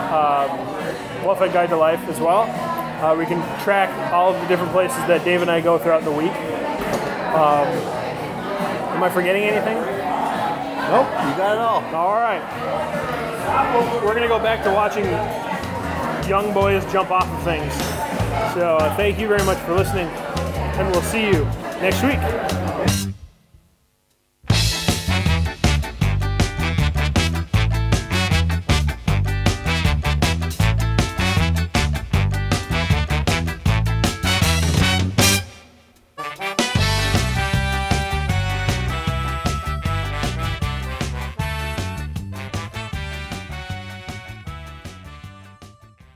Wellfed Guide to Life as well. Uh, we can track all of the different places that Dave and I go throughout the week. Um, am I forgetting anything? Nope, you got it all. All right. We're going to go back to watching young boys jump off of things. So uh, thank you very much for listening, and we'll see you next week.